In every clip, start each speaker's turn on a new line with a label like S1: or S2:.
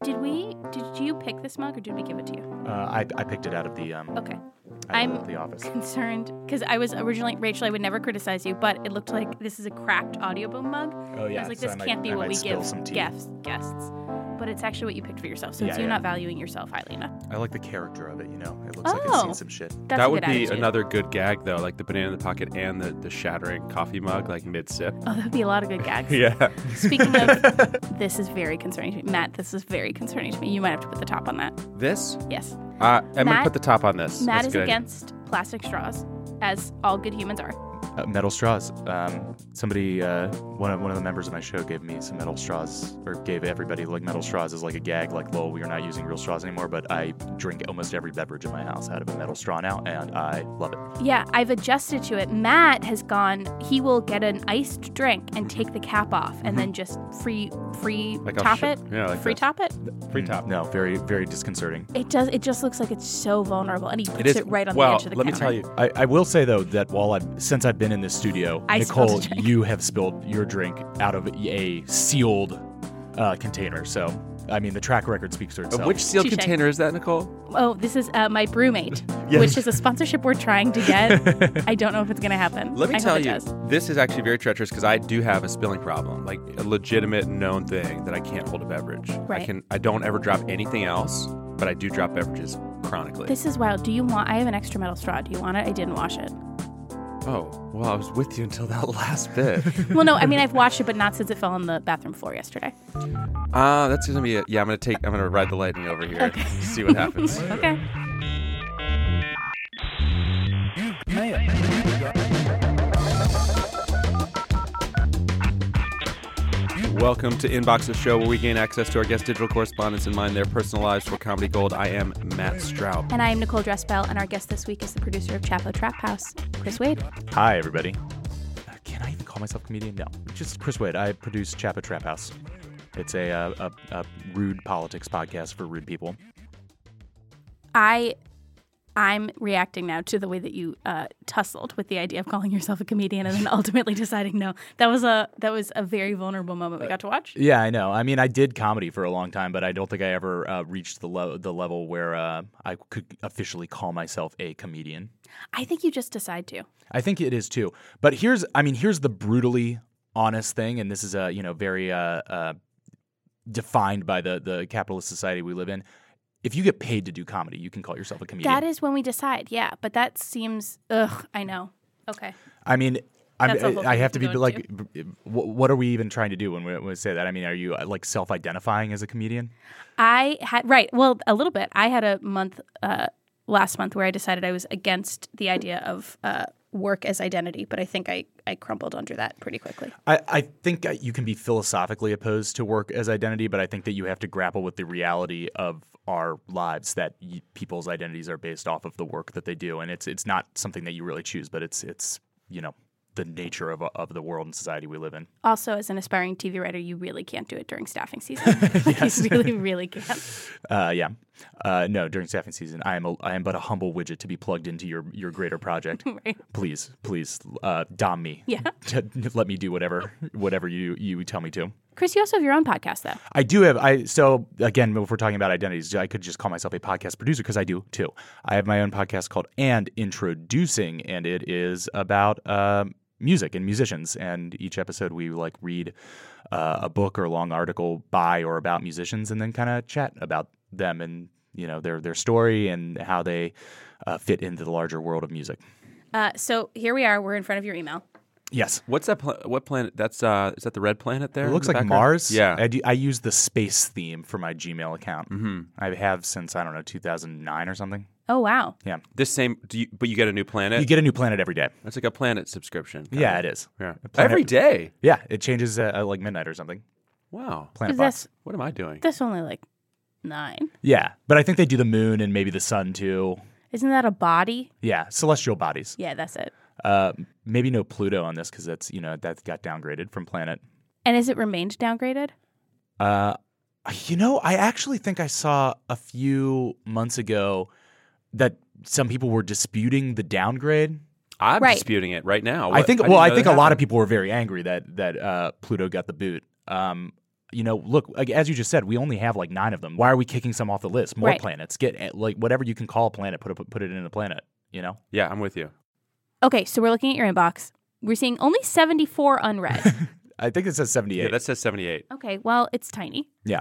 S1: Did you pick this mug or did we give it to you?
S2: I picked it out of the
S1: Okay.
S2: out of the office.
S1: Concerned because I was originally, Rachel, I would never criticize you, but it looked like this is a cracked Audioboom mug.
S2: Oh yeah.
S1: I was like,
S2: so
S1: this
S2: I
S1: can't
S2: might,
S1: be
S2: I
S1: what
S2: might
S1: we
S2: spill
S1: give
S2: some tea.
S1: guests. But it's actually what you picked for yourself, so it's
S2: Yeah,
S1: you
S2: yeah.
S1: not valuing yourself highly enough.
S2: I like the character of it, you know. It looks like it's
S1: Oh.
S2: seen some shit.
S1: That's
S3: that
S1: a
S3: would
S1: good
S3: be
S1: attitude.
S3: another good gag, though, like the banana in the pocket and the shattering coffee mug, like mid-sip.
S1: Oh, that would be a lot of good gags.
S3: Yeah.
S1: Speaking of, this is very concerning to me. Matt, this is very concerning to me. You might have to put the top on that.
S3: This?
S1: Yes.
S3: I'm going to
S1: Matt-
S3: put the top on this.
S1: Matt
S3: That's
S1: is
S3: good.
S1: against plastic straws, as all good humans are.
S2: Metal straws. Somebody, one of the members of my show gave me some metal straws, or gave everybody like metal straws as like a gag, like, lol, we are not using real straws anymore, but I drink almost every beverage in my house out of a metal straw now, and I love it.
S1: Yeah, I've adjusted to it. Matt has gone, he will get an iced drink and take the cap off and then just free
S3: Like I'll
S1: top
S3: sh-
S1: it.
S3: yeah, like
S1: free
S3: this.
S1: top it.
S3: Free top.
S2: No, very, very disconcerting.
S1: It just looks like it's so vulnerable, and he puts
S3: is.
S1: it right on
S3: well,
S1: the edge of the
S3: let me
S1: counter.
S3: tell you.
S2: I will say though that since I've been in this studio,
S1: I spilled
S2: Nicole,
S1: a drink.
S2: you have spilled your drink out of a sealed container. So I mean, the track record speaks for itself.
S3: Which sealed
S1: Touche.
S3: container is that, Nicole?
S1: Oh, this is my Brewmate,
S2: Yes.
S1: which is a sponsorship we're trying to get. I don't know if it's going to happen.
S3: Let me
S1: I
S3: tell
S1: hope it
S3: you,
S1: does.
S3: this is actually very treacherous because I do have a spilling problem, like a legitimate known thing that I can't hold a beverage.
S1: Right.
S3: I don't ever drop anything else, but I do drop beverages chronically.
S1: This is wild. Do you want? I have an extra metal straw. Do you want it? I didn't wash it.
S3: Oh, well, I was with you until that last bit.
S1: Well, no, I mean I've washed it, but not since it fell on the bathroom floor yesterday.
S3: That's gonna be it. Yeah, I'm gonna ride the lightning over here.
S1: Okay.
S3: See what happens.
S1: Okay.
S3: Welcome to Inbox, the show where we gain access to our guest digital correspondents and mine their personal lives for comedy gold. I am Matt Straub.
S1: And I am Nicole Dressbell, and our guest this week is the producer of Chapo Trap House, Chris Wade.
S2: Hi, everybody. Can I even call myself a comedian? No, just Chris Wade. I produce Chapo Trap House. It's a rude politics podcast for rude people.
S1: I'm reacting now to the way that you tussled with the idea of calling yourself a comedian and then ultimately deciding no. That was a very vulnerable moment we got to watch.
S2: Yeah, I know. I mean, I did comedy for a long time, but I don't think I ever reached the level where I could officially call myself a comedian.
S1: I think you just decide to.
S2: I think it is too. But here's the brutally honest thing, and this is very defined by the capitalist society we live in. If you get paid to do comedy, you can call yourself a comedian.
S1: That is when we decide, yeah. But that seems, I know. Okay.
S2: I mean,
S1: That's a whole
S2: I
S1: thing
S2: have to
S1: we
S2: be
S1: can go
S2: like, what are we even trying to do when we say that? I mean, are you like self-identifying as a comedian?
S1: I had, well, a little bit. I had a month last month where I decided I was against the idea of work as identity, but I think I crumpled under that pretty quickly.
S2: I think you can be philosophically opposed to work as identity, but I think that you have to grapple with the reality of our lives, that people's identities are based off of the work that they do, and it's not something that you really choose, but it's the nature of the world and society we live in.
S1: Also, as an aspiring TV writer, you really can't do it during staffing season. You really, really can't.
S2: No, during staffing season, I am but a humble widget to be plugged into your greater project.
S1: Right.
S2: Please, dom me.
S1: Yeah.
S2: Let me do whatever you tell me to.
S1: Chris, you also have your own podcast, though.
S2: I do have. So again, if we're talking about identities, I could just call myself a podcast producer because I do too. I have my own podcast called And Introducing, and it is about music and musicians. And each episode, we read a book or a long article by or about musicians, and then kind of chat about them and their story and how they fit into the larger world of music.
S1: So here we are. We're in front of your email.
S2: Yes.
S3: What's that? What planet? That's is that the red planet there?
S2: It looks
S3: in the
S2: like
S3: background?
S2: Mars.
S3: Yeah.
S2: I use the space theme for my Gmail account. Mm-hmm. I have since 2009 or something.
S1: Oh, wow.
S2: Yeah.
S3: This same. But you get a new planet.
S2: You get a new planet every day.
S3: It's like a planet subscription.
S2: Yeah, it is.
S3: Yeah.
S2: Planet-
S3: Every day.
S2: Yeah, it changes at like midnight or something.
S3: Wow.
S2: Planet
S1: That's,
S2: Box.
S3: What am I doing?
S1: that's only 9.
S2: Yeah, but I think they do the moon and maybe the sun too.
S1: Isn't that a body?
S2: Yeah, celestial bodies.
S1: Yeah, that's it.
S2: Maybe no Pluto on this because that's that got downgraded from planet.
S1: And has it remained downgraded?
S2: I actually think I saw a few months ago that some people were disputing the downgrade.
S3: I'm
S1: Right.
S3: disputing it right now.
S2: I think
S3: didn't know
S2: a
S3: that
S2: lot of
S3: happened.
S2: people were very angry that Pluto got the boot. look, like, as you just said, we only have like 9 of them. Why are we kicking some off the list? More
S1: Right.
S2: planets. Get like whatever you can call a planet, put it in the planet,
S3: Yeah, I'm with you.
S1: Okay, so we're looking at your inbox. We're seeing only 74 unread.
S2: I think it says 78.
S3: Yeah, that says 78.
S1: Okay, well, it's tiny.
S2: Yeah.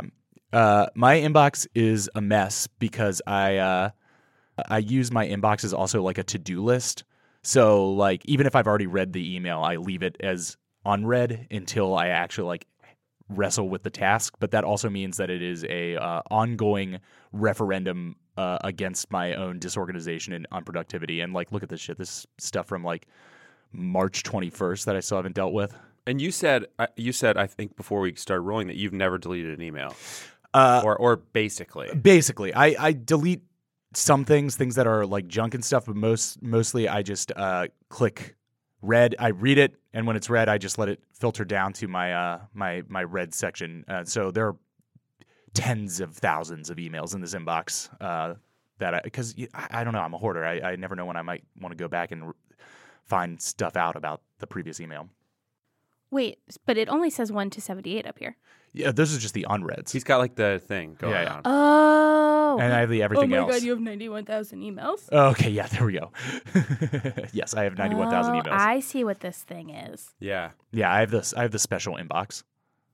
S2: My inbox is a mess because I use my inbox as also like a to-do list. So like even if I've already read the email, I leave it as unread until I actually like wrestle with the task. But that also means that it is a ongoing referendum against my own disorganization and unproductivity. And like, look at this shit. This stuff from like March 21st that I still haven't dealt with.
S3: And you said I think before we started rolling that you've never deleted an email, or basically.
S2: Basically, I delete some things that are like junk and stuff, but mostly I just click read. I read it, and when it's read, I just let it filter down to my my read section. So there are tens of thousands of emails in this inbox because I don't know, I'm a hoarder. I never know when I might want to go back and find stuff out about the previous email.
S1: Wait, but it only says 1 to 78 up here.
S2: Yeah, this is just the unreads.
S3: He's got like the thing going
S2: Yeah.
S3: on.
S1: Oh.
S2: And I have the everything else.
S1: Oh my God, you have 91,000 emails?
S2: Okay, yeah, there we go. Yes, I have 91,000 emails.
S1: I see what this thing is.
S3: Yeah.
S2: Yeah, I have the special inbox.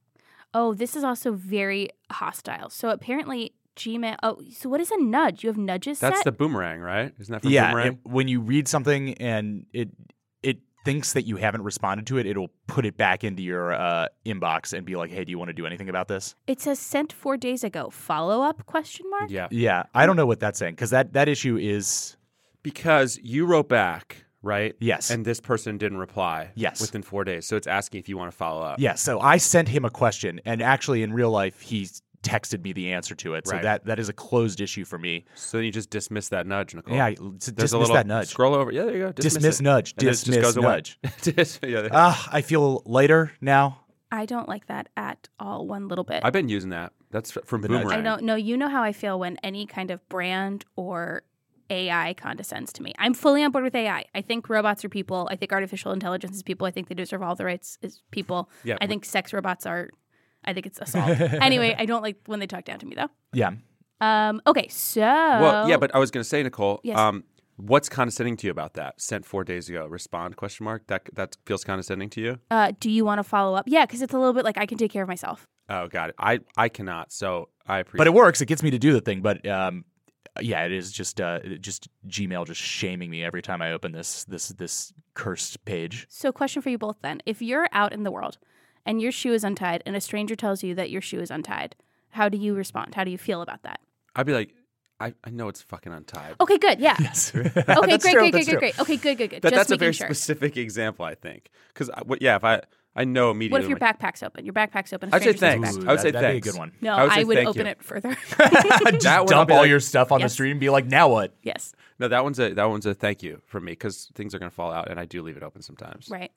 S1: Oh, this is also very hostile. So apparently Gmail. Oh, so what is a nudge? You have nudges
S3: That's
S1: set?
S3: the boomerang, right? Isn't that from
S2: Yeah,
S3: Boomerang?
S2: when you read something and it thinks that you haven't responded to it, it'll put it back into your inbox and be like, "Hey, do you want to do anything about this?"
S1: It says sent 4 days ago. Follow up ?
S3: Yeah.
S2: Yeah, I don't know what that's saying because that issue is
S3: Because you wrote back, right?
S2: Yes.
S3: And this person didn't reply.
S2: Yes.
S3: Within 4 days. So it's asking if you want to follow up.
S2: yeah. So I sent him a question, and actually in real life he texted me the answer to it. So
S3: Right.
S2: that is a closed issue for me.
S3: So then you just dismiss that nudge, Nicole.
S2: Yeah,
S3: There's
S2: dismiss
S3: a little
S2: that nudge.
S3: Scroll over. Yeah, there you go.
S2: Dismiss nudge.
S3: And then it just
S2: Dismiss
S3: goes away.
S2: nudge.
S3: Yeah.
S2: I feel lighter now.
S1: I don't like that at all, one little bit.
S3: I've been using that. That's from
S2: The nudge.
S3: Boomerang.
S1: I don't know. You know how I feel when any kind of brand or AI condescends to me. I'm fully on board with AI. I think robots are people. I think artificial intelligence is people. I think they deserve all the rights as people.
S3: Yeah,
S1: I think sex robots are. I think it's assault. Anyway, I don't like when they talk down to me though.
S2: Yeah.
S1: Okay, so
S3: Well, yeah, but I was going to say, Nicole,
S1: Yes.
S3: what's condescending to you about that? Sent 4 days ago. Respond? ? That feels condescending to you?
S1: do you want to follow up? Yeah, because it's a little bit like I can take care of myself.
S3: Oh, got it. I cannot. So I appreciate.
S2: But it works. It gets me to do the thing. But yeah, it is just Gmail just shaming me every time I open this cursed page.
S1: So, question for you both then: if you're out in the world and your shoe is untied, and a stranger tells you that your shoe is untied, how do you respond? How do you feel about that?
S3: I'd be like, I know it's fucking untied.
S1: Okay, good. Yeah.
S2: Yes.
S1: Okay,
S2: That's
S1: great,
S2: true,
S1: great,
S2: that's
S1: great,
S2: true.
S1: great. Okay, good.
S3: But
S1: Just
S3: that's a
S1: making
S3: very
S1: sure.
S3: specific example, I think. Because if I know immediately.
S1: What if your
S3: like,
S1: backpack's open? Your backpack's open.
S3: I'd say
S1: stranger's in
S3: thanks.
S1: your backpack.
S3: I would say
S2: that'd
S3: thanks.
S2: be a good one.
S1: No,
S3: I would say
S1: I would
S3: thank
S1: open
S3: you.
S1: it further.
S2: Just
S3: That one I'll
S2: dump
S3: be
S2: all
S3: like-
S2: your stuff on the
S1: Yes.
S2: street and be like, now what?
S1: Yes.
S3: No, that one's a thank you from me because things are going to fall out, and I do leave it open sometimes.
S1: Right.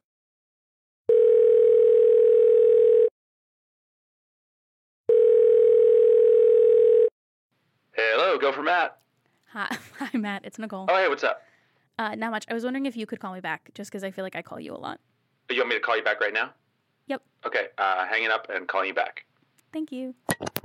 S4: Hello, go for Matt.
S1: Hi, Matt. It's Nicole.
S4: Oh, hey, what's up?
S1: Not much. I was wondering if you could call me back, just because I feel like I call you a lot.
S4: You want me to call you back right now?
S1: Yep.
S4: Okay, hanging up and calling you back.
S1: Thank you.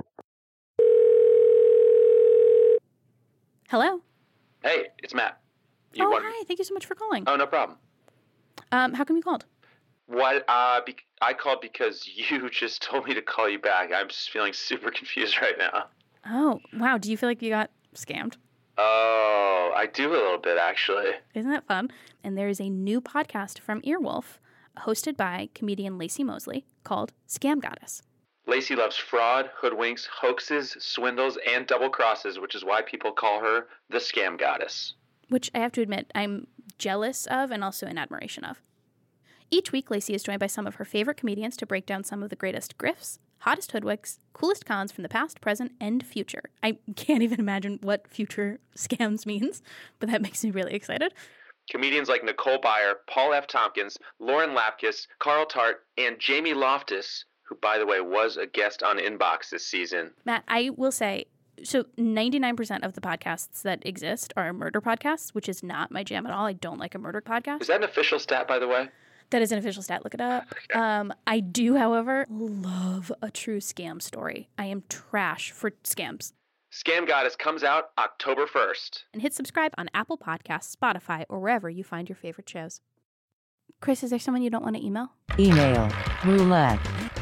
S1: Hello.
S4: Hey, it's Matt.
S1: Hi. Thank you so much for calling.
S4: Oh, no problem.
S1: How come you called?
S4: What? I called because you just told me to call you back. I'm just feeling super confused right now.
S1: Oh, wow. Do you feel like you got scammed?
S4: Oh, I do a little bit, actually.
S1: Isn't that fun? And there is a new podcast from Earwolf, hosted by comedian Lacey Mosley, called Scam Goddess.
S4: Lacey loves fraud, hoodwinks, hoaxes, swindles, and double crosses, which is why people call her the Scam Goddess.
S1: Which I have to admit I'm jealous of and also in admiration of. Each week, Lacey is joined by some of her favorite comedians to break down some of the greatest grifts, hottest hoodwinks, coolest cons from the past, present, and future. I can't even imagine what future scams means, but that makes me really excited.
S4: Comedians like Nicole Byer, Paul F. Tompkins, Lauren Lapkus, Carl Tart, and Jamie Loftus, who, by the way, was a guest on Inbox this season.
S1: Matt, I will say, so 99% of the podcasts that exist are murder podcasts, which is not my jam at all. I don't like a murder podcast.
S4: Is that an official stat, by the way?
S1: That is an official stat. Look it up. I do, however, love a true scam story. I am trash for scams.
S4: Scam Goddess comes out October 1st.
S1: And hit subscribe on Apple Podcasts, Spotify, or wherever you find your favorite shows. Chris, is there someone you don't want to email?
S5: Email roulette.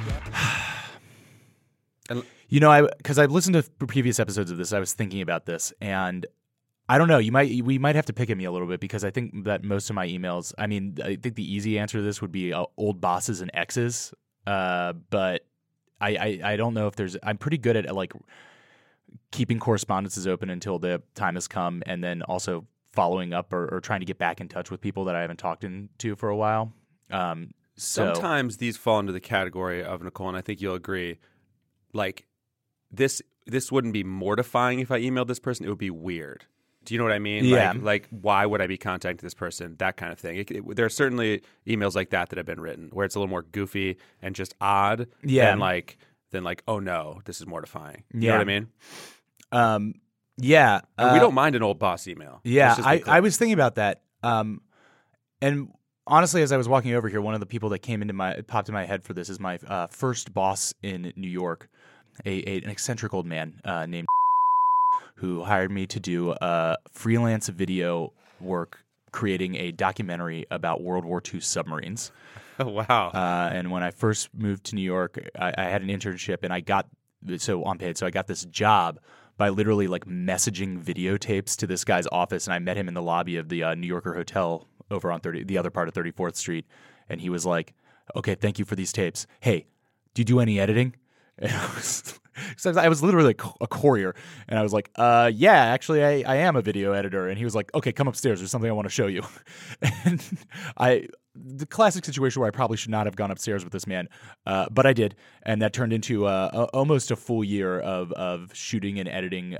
S2: Because I've listened to previous episodes of this, I was thinking about this, and I don't know. We might have to pick at me a little bit because I think that most of my emails. I mean, I think the easy answer to this would be old bosses and exes. But I don't know if there's. I'm pretty good at like keeping correspondences open until the time has come, and then also following up or trying to get back in touch with people that I haven't talked to for a while.
S3: Sometimes these fall into the category of, Nicole, and I think you'll agree. Like this wouldn't be mortifying if I emailed this person. It would be weird. Do you know what I mean?
S2: Yeah.
S3: Like why would I be contacting this person? That kind of thing. There are certainly emails like that have been written where it's a little more goofy and just odd.
S2: Yeah.
S3: Than like, oh no, this is mortifying. You
S2: Yeah.
S3: know what I mean?
S2: Yeah.
S3: And we don't mind an old boss email.
S2: Yeah. I was thinking about that. And honestly, as I was walking over here, one of the people that popped in my head for this is my first boss in New York, an eccentric old man named who hired me to do freelance video work creating a documentary about World War II submarines.
S3: Oh, wow.
S2: And when I first moved to New York, I had an internship and I got unpaid. So I got this job by literally like messaging videotapes to this guy's office. And I met him in the lobby of the New Yorker Hotel over on the other part of 34th Street. And he was like, okay, thank you for these tapes. Hey, do you do any editing? And I was literally a courier, and I was like, yeah, actually, I am a video editor. And he was like, okay, come upstairs. There's something I want to show you. And the classic situation where I probably should not have gone upstairs with this man, but I did. And that turned into almost a full year of shooting and editing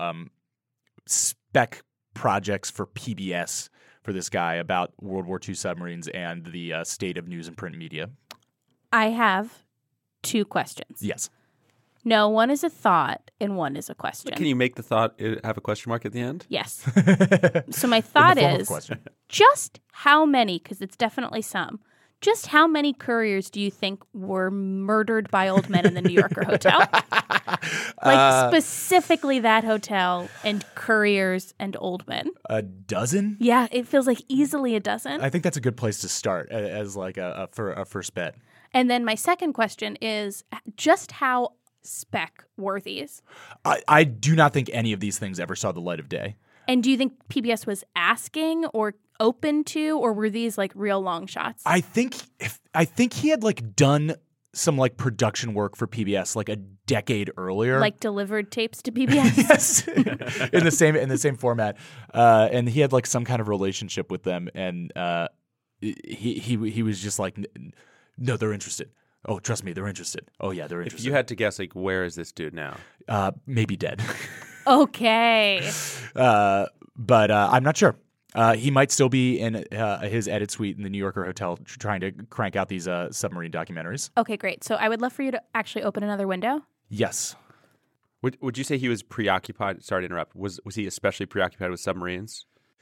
S2: spec projects for PBS for this guy about World War II submarines and the state of news and print media.
S1: I have 2 questions.
S2: Yes.
S1: No, one is a thought and one is a question.
S3: Can you make the thought have a question mark at the end?
S1: Yes. So my thought is just how many, because it's definitely some, just how many couriers do you think were murdered by old men in the New Yorker Hotel? Like specifically that hotel and couriers and old men.
S2: A dozen?
S1: Yeah, it feels like easily a dozen.
S2: I think that's a good place to start as like for a first bet.
S1: And then my second question is just how spec were these?
S2: I do not think any of these things ever saw the light of day.
S1: And do you think PBS was asking or open to, or were these like real long shots?
S2: I think he had like done some like production work for PBS like a decade earlier,
S1: like delivered tapes to PBS.
S2: Yes, in the same format, and he had like some kind of relationship with them, and he was just like, no, they're interested. Oh, trust me, they're interested. Oh yeah, they're interested.
S3: If you had to guess, like, where is this dude now?
S2: Maybe dead.
S1: Okay.
S2: But I'm not sure. He might still be in his edit suite in the New Yorker Hotel trying to crank out these submarine documentaries.
S1: Okay, great. So I would love for you to actually open another window.
S2: Yes.
S3: Would you say he was preoccupied? Sorry to interrupt. Was he especially preoccupied with submarines?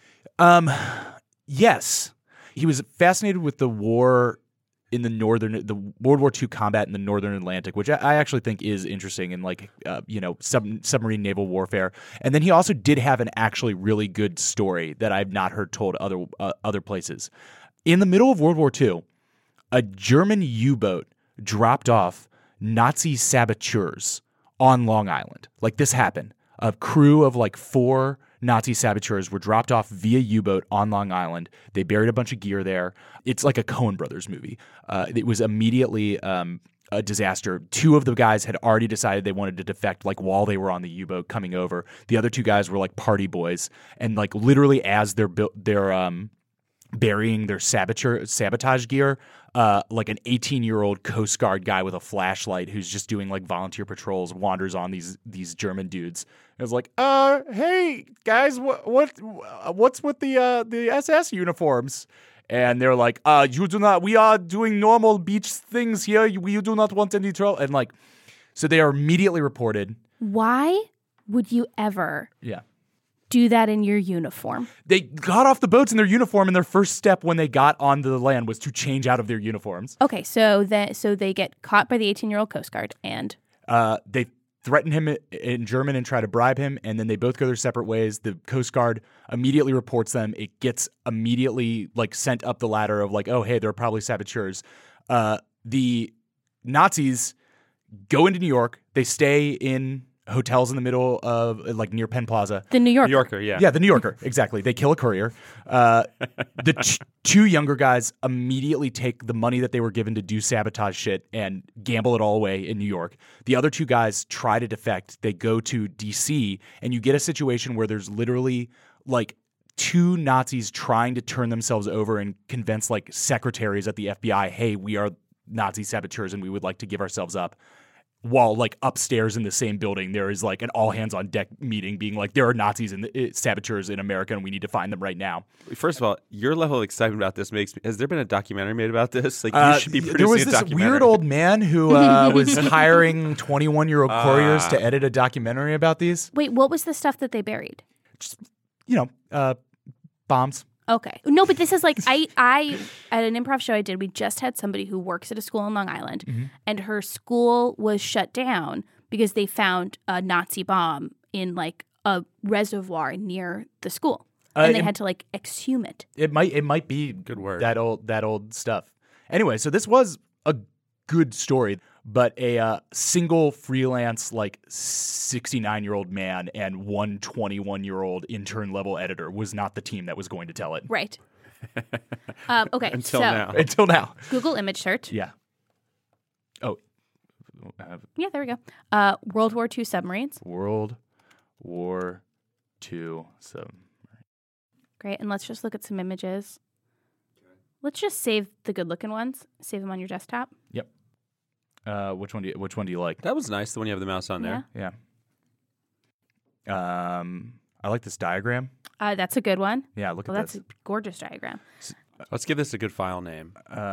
S2: Yes. He was fascinated with the war in the World War II combat in the Northern Atlantic, which I actually think is interesting in like, submarine naval warfare. And then he also did have an actually really good story that I've not heard told other places. In the middle of World War II, a German U-boat dropped off Nazi saboteurs on Long Island. Like this happened. A crew of like 4 Nazi saboteurs were dropped off via U-boat on Long Island. They buried a bunch of gear there. It's like a Coen Brothers movie. It was immediately a disaster. 2 of the guys had already decided they wanted to defect like while they were on the U-boat coming over. The other 2 guys were like party boys, and like literally as they're burying their sabotage gear, like an 18-year-old Coast Guard guy with a flashlight who's just doing like volunteer patrols wanders on these German dudes. It was like, hey guys, what's with the SS uniforms? And they're like, you do not. We are doing normal beach things here. You do not want any trouble. And like, so they are immediately reported.
S1: Why would you ever?
S2: Yeah.
S1: do that in your uniform?
S2: They got off the boats in their uniform, and their first step when they got onto the land was to change out of their uniforms.
S1: Okay, so they get caught by the 18-year-old Coast Guard, and
S2: They threaten him in German and try to bribe him, and then they both go their separate ways. The Coast Guard immediately reports them. It gets immediately sent up the ladder of oh, hey, they're probably saboteurs. The Nazis go into New York. They stay in hotels in the middle of near Penn Plaza.
S1: the New Yorker.
S3: New Yorker, yeah.
S2: Yeah, the New Yorker, exactly. They kill a courier. The two younger guys immediately take the money that they were given to do sabotage shit and gamble it all away in New York. The other two guys try to defect. They go to D.C., and you get a situation where there's literally two Nazis trying to turn themselves over and convince secretaries at the FBI, hey, we are Nazi saboteurs and we would like to give ourselves up. While upstairs in the same building, there is an all hands on deck meeting being there are Nazis and saboteurs in America and we need to find them right now.
S3: First of all, your level of excitement about this makes me. Has there been a documentary made about this? You should be producing
S2: there was
S3: a
S2: this
S3: documentary.
S2: weird old man who was hiring 21-year-old couriers to edit a documentary about these.
S1: Wait, what was the stuff that they buried?
S2: Just, bombs.
S1: Okay. No, but this is I at an improv show I did, we just had somebody who works at a school in Long Island, and her school was shut down because they found a Nazi bomb in a reservoir near the school. And they had to exhume it.
S2: It might be
S3: Good word.
S2: that old stuff. Anyway, so this was a good story, but a single freelance 69-year-old man and one 21-year-old intern level editor was not the team that was going to tell it.
S1: Right. Okay.
S3: Until
S1: so
S3: now.
S2: Until now.
S1: Google image search.
S2: Yeah. Oh.
S1: Yeah, there we go. World War II submarines.
S2: World War II submarine.
S1: Great. And let's just look at some images. Let's just save the good-looking ones. Save them on your desktop.
S2: Yep. Which one do you like?
S3: That was nice. The one you have the mouse on there.
S2: Yeah. I like this diagram.
S1: That's a good one.
S2: Yeah, look
S1: Well,
S2: at
S1: that's
S2: this.
S1: a gorgeous diagram.
S3: Let's give this a good file name.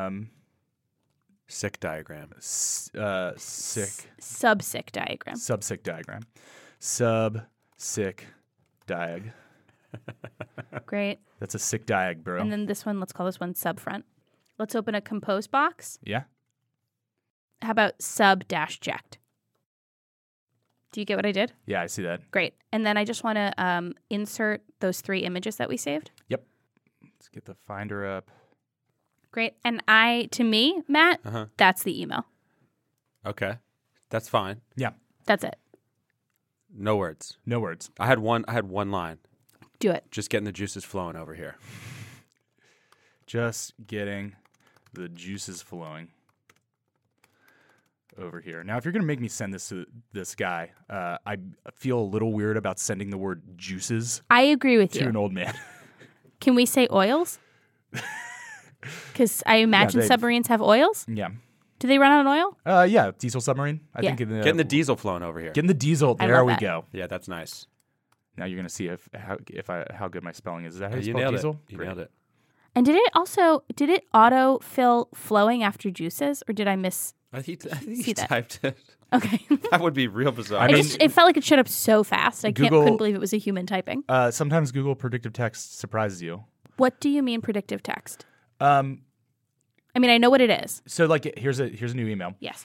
S3: Sick diagram.
S2: Sick.
S1: Sub-sick diagram.
S2: Sub-sick diagram. Sub-sick diag.
S1: Great.
S2: That's a sick diag, bro.
S1: And then this one, let's call this one subfront. Let's open a compose box.
S2: Yeah.
S1: How about sub-ject? Do you get what I did?
S2: Yeah, I see that.
S1: Great. And then I just want to insert those 3 images that we saved.
S2: Yep. Let's get the Finder up.
S1: Great. And to me, Matt, that's the email.
S3: Okay. That's fine.
S2: Yeah.
S1: That's it.
S3: No words.
S2: No words.
S3: I had one line.
S1: Do it.
S3: Just getting the juices flowing over here.
S2: Just getting the juices flowing over here. Now, if you're going to make me send this to this guy, I feel a little weird about sending the word juices
S1: I agree with
S2: to
S1: you.
S2: an old man.
S1: Can we say oils? Because I imagine
S2: they-
S1: submarines have oils.
S2: Yeah.
S1: Do they run on oil?
S2: Yeah, diesel submarine. I
S1: Yeah.
S2: think
S3: Getting the diesel flowing over here.
S2: getting the diesel.
S1: I
S2: There
S1: love
S2: we
S1: that.
S2: go.
S3: Yeah, that's nice.
S2: Now you're going to see how good my spelling is. Is that how you
S3: You
S2: spell
S3: nailed
S2: diesel?
S3: it. You
S2: Great.
S3: nailed it.
S1: And did it auto fill flowing after juices, or did I miss?
S3: I think
S1: See
S3: he
S1: that.
S3: typed it.
S1: Okay.
S3: That would be real bizarre.
S1: It felt like it showed up so fast.
S2: Google-
S1: couldn't believe it was a human typing.
S2: Sometimes Google predictive text surprises you.
S1: What do you mean predictive text?
S2: Um,
S1: I mean, I know what it is.
S2: so here's a new email.
S1: Yes.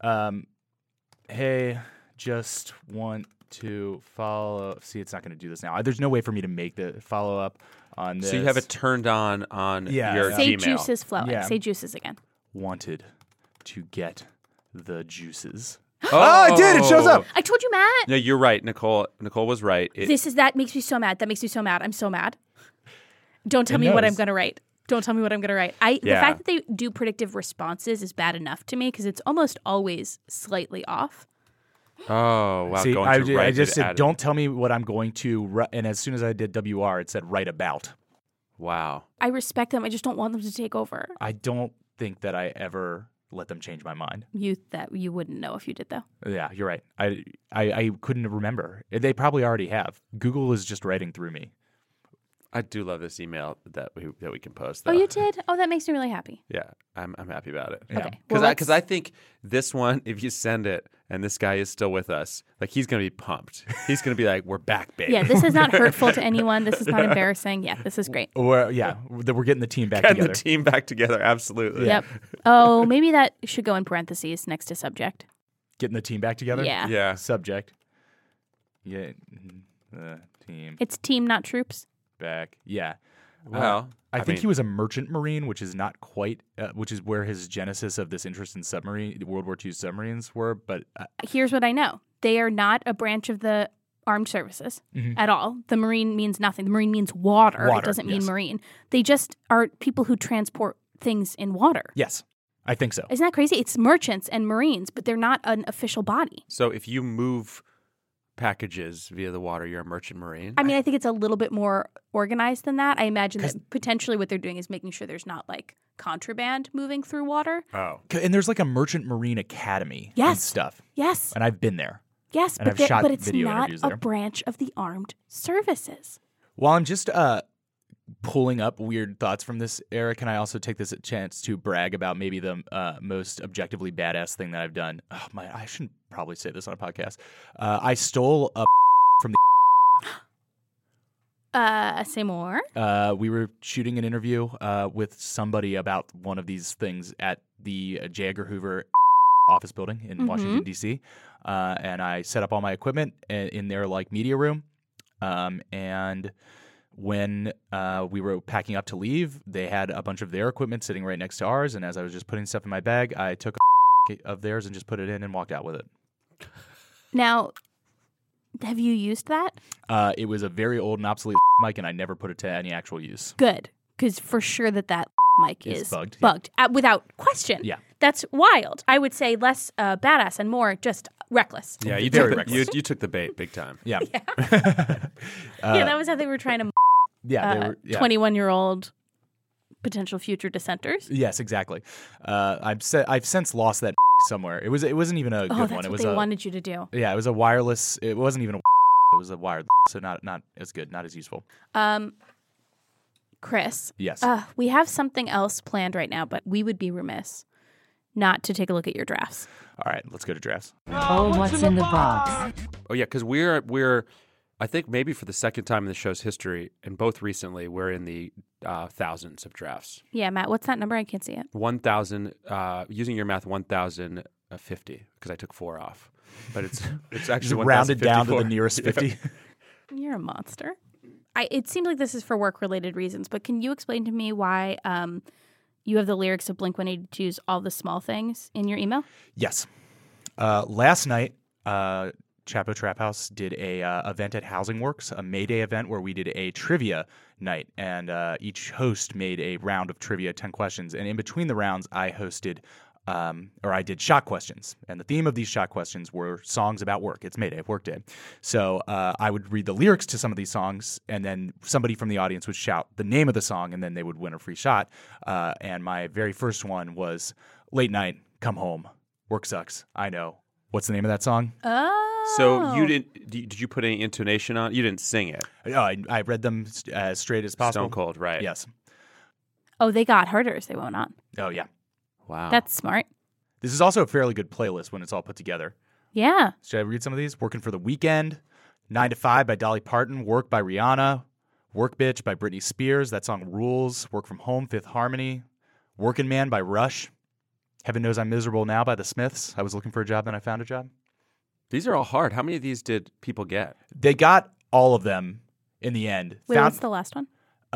S2: Hey, just want to follow. See, it's not going to do this now. There's no way for me to make the follow up on this.
S3: So you have it turned on
S2: Yeah.
S3: your
S1: Say
S3: Gmail.
S1: juices flowing.
S2: Yeah.
S1: Say juices again.
S2: Wanted to get the juices.
S3: Oh,
S2: it did. It shows up.
S1: I told you, Matt.
S3: No, you're right. Nicole was right.
S1: That makes me so mad. That makes me so mad. I'm so mad. Don't tell
S2: It
S1: me what I'm
S2: knows.
S1: going to write. Don't tell me what I'm going to write. The
S3: Yeah.
S1: fact that they do predictive responses is bad enough to me because it's almost always slightly off.
S3: Oh, wow.
S2: See,
S3: going
S2: I
S3: to write
S2: just
S3: it
S2: said,
S3: added.
S2: don't tell me what I'm going to. And as soon as I did WR, it said write about.
S3: Wow.
S1: I respect them. I just don't want them to take over.
S2: I don't think that I ever let them change my mind.
S1: You wouldn't know if you did though.
S2: Yeah, you're right. I couldn't remember. They probably already have. Google is just writing through me.
S3: I do love this email that we can post.
S1: Oh,
S3: Though.
S1: you did? Oh, that makes me really happy.
S3: Yeah, I'm happy about it.
S1: Okay.
S3: Because I think this one, if you send it and this guy is still with us, like he's gonna be pumped. He's gonna be like, "We're back, baby."
S1: Yeah, this is not hurtful to anyone. This is not embarrassing. Yeah, this is great.
S2: We're getting the team back
S3: Getting
S2: together.
S3: the team back together, absolutely.
S1: Yep. Oh, maybe that should go in parentheses next to subject.
S2: Getting the team back together.
S1: Yeah.
S3: Yeah.
S2: Subject. Yeah. The team
S1: It's team, not troops.
S2: back. Yeah.
S3: Well,
S2: I think
S3: mean,
S2: he was a merchant marine, which is not quite, which is where his genesis of this interest in World War II submarines were. But
S1: Here's what I know. They are not a branch of the armed services at all. The Marine means nothing. The Marine means water. It doesn't mean
S2: yes.
S1: Marine. They just are people who transport things in water.
S2: yes, I think so.
S1: Isn't that crazy? It's merchants and Marines, but they're not an official body.
S3: So if you move packages via the water, you're a merchant marine.
S1: I mean, I think it's a little bit more organized than that. I imagine that potentially what they're doing is making sure there's not like contraband moving through water.
S3: Oh,
S2: And there's like a merchant marine academy and
S1: Yes.
S2: stuff.
S1: Yes.
S2: And I've been there.
S1: Yes,
S2: And
S1: but,
S2: I've shot
S1: but it's
S2: video
S1: not
S2: interviews
S1: a
S2: there.
S1: branch of the armed services.
S2: While I'm just pulling up weird thoughts from this era, can I also take this chance to brag about maybe the most objectively badass thing that I've done? Oh, I shouldn't probably say this on a podcast. I stole a from
S1: Say more.
S2: we were shooting an interview with somebody about one of these things at the J. Edgar Hoover office building in Washington, D.C. And I set up all my equipment in their like media room. And when we were packing up to leave, they had a bunch of their equipment sitting right next to ours. And as I was just putting stuff in my bag, I took a of theirs and just put it in and walked out with it.
S1: Now, have you used that?
S2: It was a very old and obsolete mic, and I never put it to any actual use.
S1: Good, because for sure that mic
S2: Is
S1: is
S2: bugged,
S1: without question.
S2: Yeah.
S1: That's wild. I would say less badass and more just reckless.
S3: yeah, you
S2: Very
S3: took
S2: reckless.
S3: you took the bait big time.
S2: Yeah.
S1: Yeah, that was how they were trying to
S2: They were,
S1: 21-year-old potential future dissenters.
S2: Yes, exactly. I've since lost that somewhere. It wasn't even a good
S1: Oh,
S2: one.
S1: that's
S2: It
S1: what
S2: was
S1: they wanted you to do.
S2: Yeah, it was a wireless. It wasn't even a. It was a wired. So not as good, not as useful.
S1: Chris,
S2: Yes.
S1: we have something else planned right now, but we would be remiss not to take a look at your drafts.
S2: All right, let's go to drafts.
S5: Oh, what's in the box?
S3: Oh yeah, because we're I think maybe for the second time in the show's history, and both recently, we're in the thousands of drafts.
S1: Yeah, Matt, what's that number? I can't see it.
S3: 1,000. Using your math, 1,050 because I took 4 off, but it's actually
S2: Just rounded down to the
S3: 1,054.
S2: nearest 50.
S1: You're a monster. It seems like this is for work-related reasons, but can you explain to me why you have the lyrics of Blink-182's All the Small Things in your email?
S2: Yes. Last night, Chapo Trap House did a event at Housing Works, a May Day event where we did a trivia night, and each host made a round of trivia, 10 questions, and in between the rounds, I hosted. I did shot questions, and the theme of these shot questions were songs about work. It's May Day, work day. So I would read the lyrics to some of these songs, and then somebody from the audience would shout the name of the song, and then they would win a free shot. And my very first one was Late Night, Come Home, Work Sucks, I Know. What's the name of that song?
S1: Oh.
S3: So you didn't? Did you put any intonation on? You didn't sing it.
S2: I read them as straight as possible.
S3: Stone cold, right?
S2: Yes.
S1: Oh, they got harder as they went on.
S2: Oh, yeah.
S3: Wow.
S1: That's smart.
S2: This is also a fairly good playlist when it's all put together.
S1: Yeah.
S2: Should I read some of these? Working for the Weekend, 9 to 5 by Dolly Parton, Work by Rihanna, Work Bitch by Britney Spears, that song rules, Work From Home, Fifth Harmony, Working Man by Rush, Heaven Knows I'm Miserable Now by the Smiths, I Was Looking for a Job, Then I Found a Job.
S3: These are all hard. How many of these did people get?
S2: They got all of them in the end.
S1: Wait, what's the last one?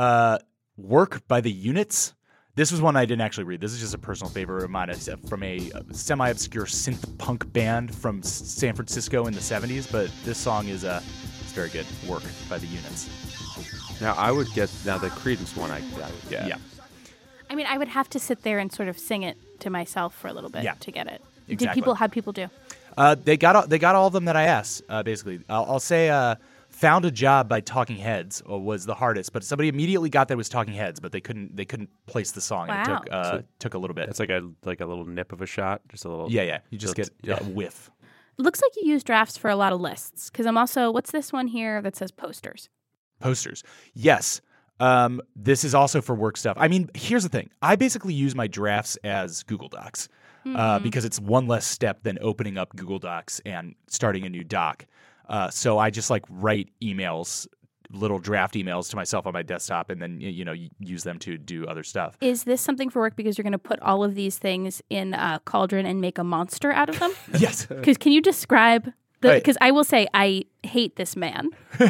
S2: Work by the Units. This was one I didn't actually read. This is just a personal favorite of mine. It's from a semi-obscure synth punk band from San Francisco in the 70s, but this song is it's very good. Work by the Units.
S3: Now I would get the Creedence one. I would get.
S2: Yeah.
S1: I mean, I would have to sit there and sort of sing it to myself for a little bit
S2: Yeah.
S1: to get it.
S2: Exactly.
S1: How'd people do?
S2: They got all of them that I asked. Basically, I'll say "Found a Job" by Talking Heads was the hardest, but somebody immediately got that it was Talking Heads, but they couldn't place the song. And
S1: Wow.
S2: it took a little bit.
S3: That's like a little nip of a shot, just a little.
S2: Yeah. You just get a whiff.
S1: Looks like you use drafts for a lot of lists because I'm also, what's this one here that says posters?
S2: Posters. Yes. This is also for work stuff. I mean, here's the thing. I basically use my drafts as Google Docs because it's one less step than opening up Google Docs and starting a new doc. So I just like write emails, little draft emails to myself on my desktop, and then use them to do other stuff.
S1: Is this something for work because you're going to put all of these things in a cauldron and make a monster out of them?
S2: Yes.
S1: Because can you describe because I will say I hate this man.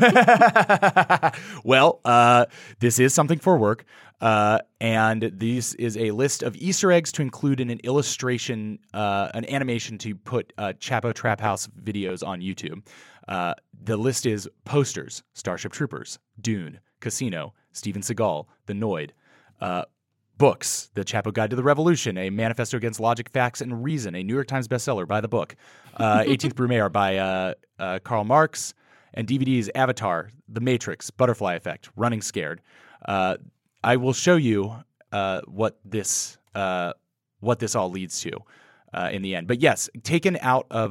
S2: Well, this is something for work, and this is a list of Easter eggs to include in an illustration, an animation to put Chapo Trap House videos on YouTube. The list is posters, Starship Troopers, Dune, Casino, Steven Seagal, The Noid, books, The Chapo Guide to the Revolution, a manifesto against logic, facts, and reason, a New York Times bestseller by the book, 18th Brumaire by Karl Marx, and DVDs Avatar, The Matrix, Butterfly Effect, Running Scared. I will show you what this all leads to in the end. But yes, taken out of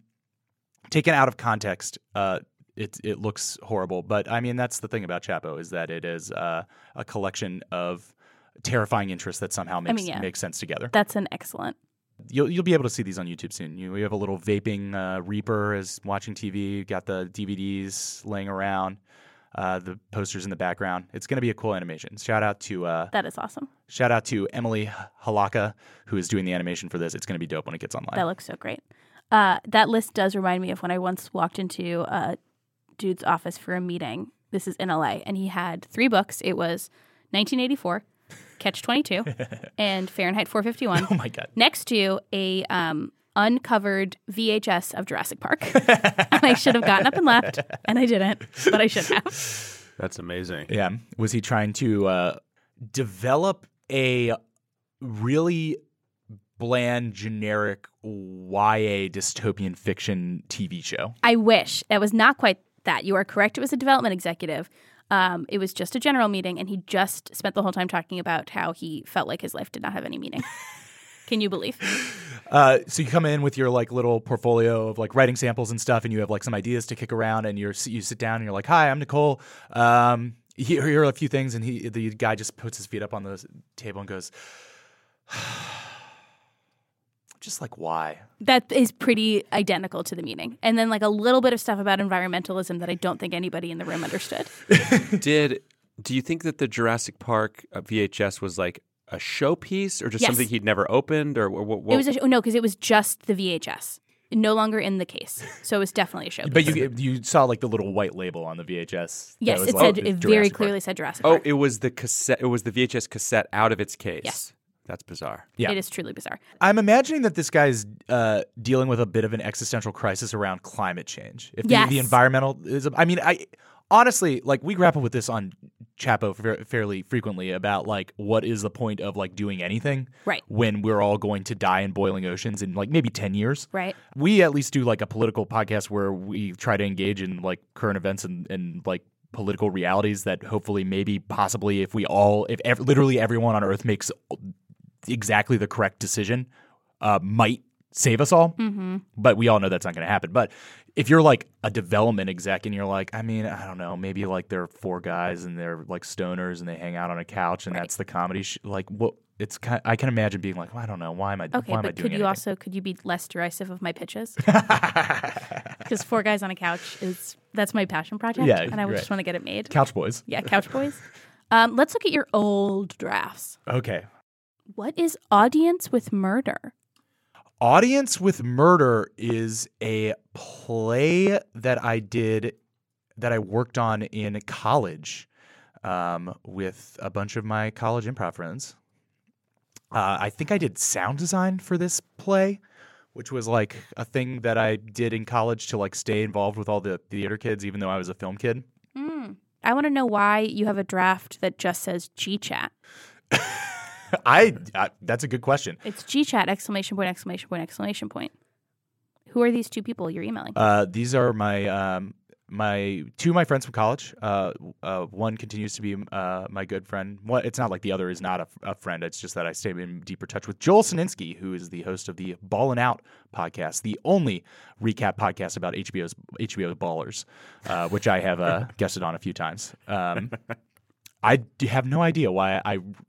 S2: context, it looks horrible. But I mean, that's the thing about Chapo, is that it is a collection of terrifying interests that somehow makes sense together.
S1: That's an excellent.
S2: You'll be able to see these on YouTube soon. We have a little vaping Reaper is watching TV. Got the DVDs laying around, the posters in the background. It's going to be a cool animation. Shout out to
S1: that is awesome.
S2: Shout out to Emily Halaka, who is doing the animation for this. It's going to be dope when it gets online.
S1: That looks so great. That list does remind me of when I once walked into a dude's office for a meeting. This is in LA, and he had 3 books. It was 1984. Catch-22, and Fahrenheit 451.
S2: Oh my God!
S1: Next to a uncovered VHS of Jurassic Park, and I should have gotten up and left, and I didn't, but I should have.
S3: That's amazing.
S2: Yeah, was he trying to develop a really bland, generic YA dystopian fiction TV show?
S1: I wish. That was not quite that. You are correct. It was a development executive. It was just a general meeting, and he just spent the whole time talking about how he felt like his life did not have any meaning. Can you believe?
S2: So you come in with your like little portfolio of like writing samples and stuff, and you have like some ideas to kick around, and you sit down and you're like, "Hi, I'm Nicole. Here are a few things," and the guy just puts his feet up on the table and goes, just like, why?
S1: That is pretty identical to the meaning. And then like a little bit of stuff about environmentalism that I don't think anybody in the room understood.
S3: Do you think that the Jurassic Park VHS was like a showpiece or just something he'd never opened? Or what?
S1: It was no, because it was just the VHS. No longer in the case. So it was definitely a showpiece.
S2: But you saw like the little white label on the VHS.
S1: Yes, it very clearly said Jurassic Park.
S3: Oh, it was the cassette. It was the VHS cassette out of its case.
S1: Yes.
S3: That's bizarre.
S2: Yeah.
S1: It is truly bizarre.
S2: I'm imagining that this guy's dealing with a bit of an existential crisis around climate change. If the environmental is, honestly, like we grapple with this on Chapo fairly frequently about like what is the point of like doing anything when we're all going to die in boiling oceans in like maybe 10 years.
S1: Right.
S2: We at least do like a political podcast where we try to engage in like current events and like political realities that hopefully maybe possibly if literally everyone on Earth makes exactly the correct decision might save us all. Mm-hmm. But we all know that's not going to happen. But if you're like a development exec and you're like, I mean, I don't know, maybe like there are 4 guys and they're like stoners and they hang out on a couch and that's the comedy like what it's kind I can imagine being like, well, I don't know, why am I doing anything?
S1: Could you be less derisive of my pitches? Because 4 guys on a couch that's my passion project, and I just want to get it made.
S2: Couch Boys.
S1: Yeah, Couch Boys. Let's look at your old drafts.
S2: Okay.
S1: What is Audience with Murder?
S2: Audience with Murder is a play that I worked on in college with a bunch of my college improv friends. I think I did sound design for this play, which was like a thing that I did in college to like stay involved with all the theater kids, even though I was a film kid.
S1: I want to know why you have a draft that just says G-Chat.
S2: That's a good question.
S1: It's G-Chat, ! Who are these 2 people you're emailing?
S2: These are my 2 of my friends from college. One continues to be my good friend. It's not like the other is not a friend. It's just that I stay in deeper touch with Joel Sininsky, who is the host of the Ballin' Out podcast, the only recap podcast about HBO Ballers, which I have guested on a few times. have no idea why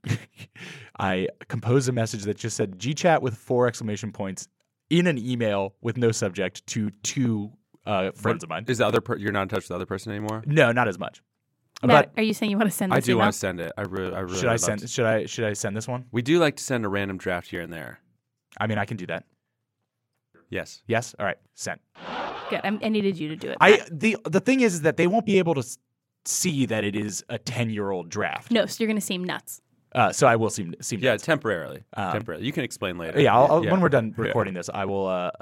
S2: I composed a message that just said GChat with 4 exclamation points in an email with no subject to 2 friends of mine.
S3: Is you're not in touch with the other person anymore?
S2: No, not as much.
S1: Matt,
S2: But
S1: are you saying you want to send this
S3: I do
S1: email?
S3: want to send it. I really
S2: should I
S3: would love
S2: send?
S3: to.
S2: Should I send this one?
S3: We do like to send a random draft here and there.
S2: I mean, I can do that.
S3: Yes.
S2: Yes. All right. Sent.
S1: Good. I needed you to do it.
S2: The thing is that they won't be able to see that it is a 10-year-old draft.
S1: No, so you're going to seem nuts.
S2: So I will seem
S3: Yeah,
S2: nuts.
S3: temporarily. Temporarily. You can explain later.
S2: Yeah. When we're done recording this, I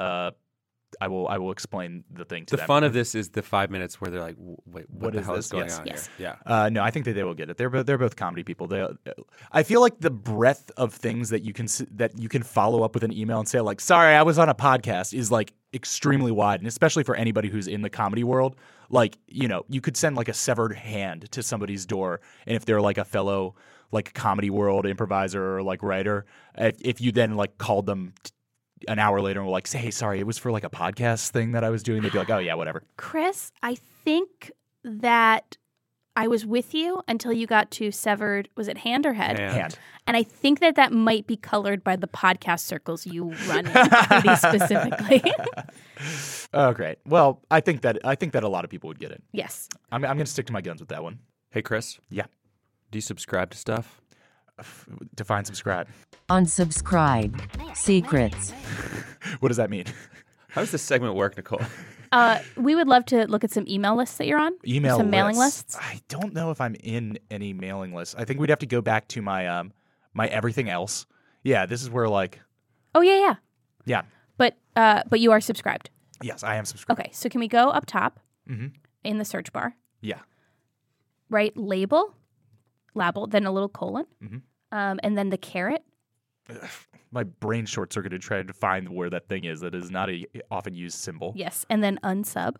S2: will explain the thing to
S3: The
S2: them.
S3: fun of this is the 5 minutes where they're like, "Wait, what the
S2: is
S3: hell
S2: this?"
S3: is going
S2: Yes.
S3: on
S1: Yes.
S3: here?" Yeah.
S2: No, I think that they will get it. They're both comedy people. I feel like the breadth of things that you can follow up with an email and say like, "Sorry, I was on a podcast," is like extremely wide, and especially for anybody who's in the comedy world. Like, you could send like a severed hand to somebody's door, and if they're like a fellow like comedy world improviser or like writer, if you then like called them an hour later and were like, say, "Hey, sorry, it was for like a podcast thing that I was doing," they'd be like, "Oh yeah, whatever."
S1: Chris, I think that I was with you until you got to severed, was it hand or head?
S2: Hand.
S1: And I think that might be colored by the podcast circles you run in, pretty specifically.
S2: Oh, great. Well, I think that a lot of people would get it.
S1: Yes.
S2: I'm going to stick to my guns with that one.
S3: Hey, Chris.
S2: Yeah.
S3: Do you subscribe to stuff?
S2: Define subscribe.
S5: Unsubscribe. Secrets.
S2: What does that mean?
S3: How does this segment work, Nicole?
S1: We would love to look at some email lists that you're on. Some mailing lists.
S2: I don't know if I'm in any mailing lists. I think we'd have to go back to my my everything else. Yeah, this is where like.
S1: Oh, yeah.
S2: Yeah.
S1: But you are subscribed.
S2: Yes, I am subscribed.
S1: Okay, so can we go up top
S2: Mm-hmm.
S1: in the search bar,
S2: Yeah.
S1: right? Label, then a little colon, and then the caret.
S2: My brain short circuited trying to find where that thing is. That is not a often used symbol.
S1: Yes, and then unsub.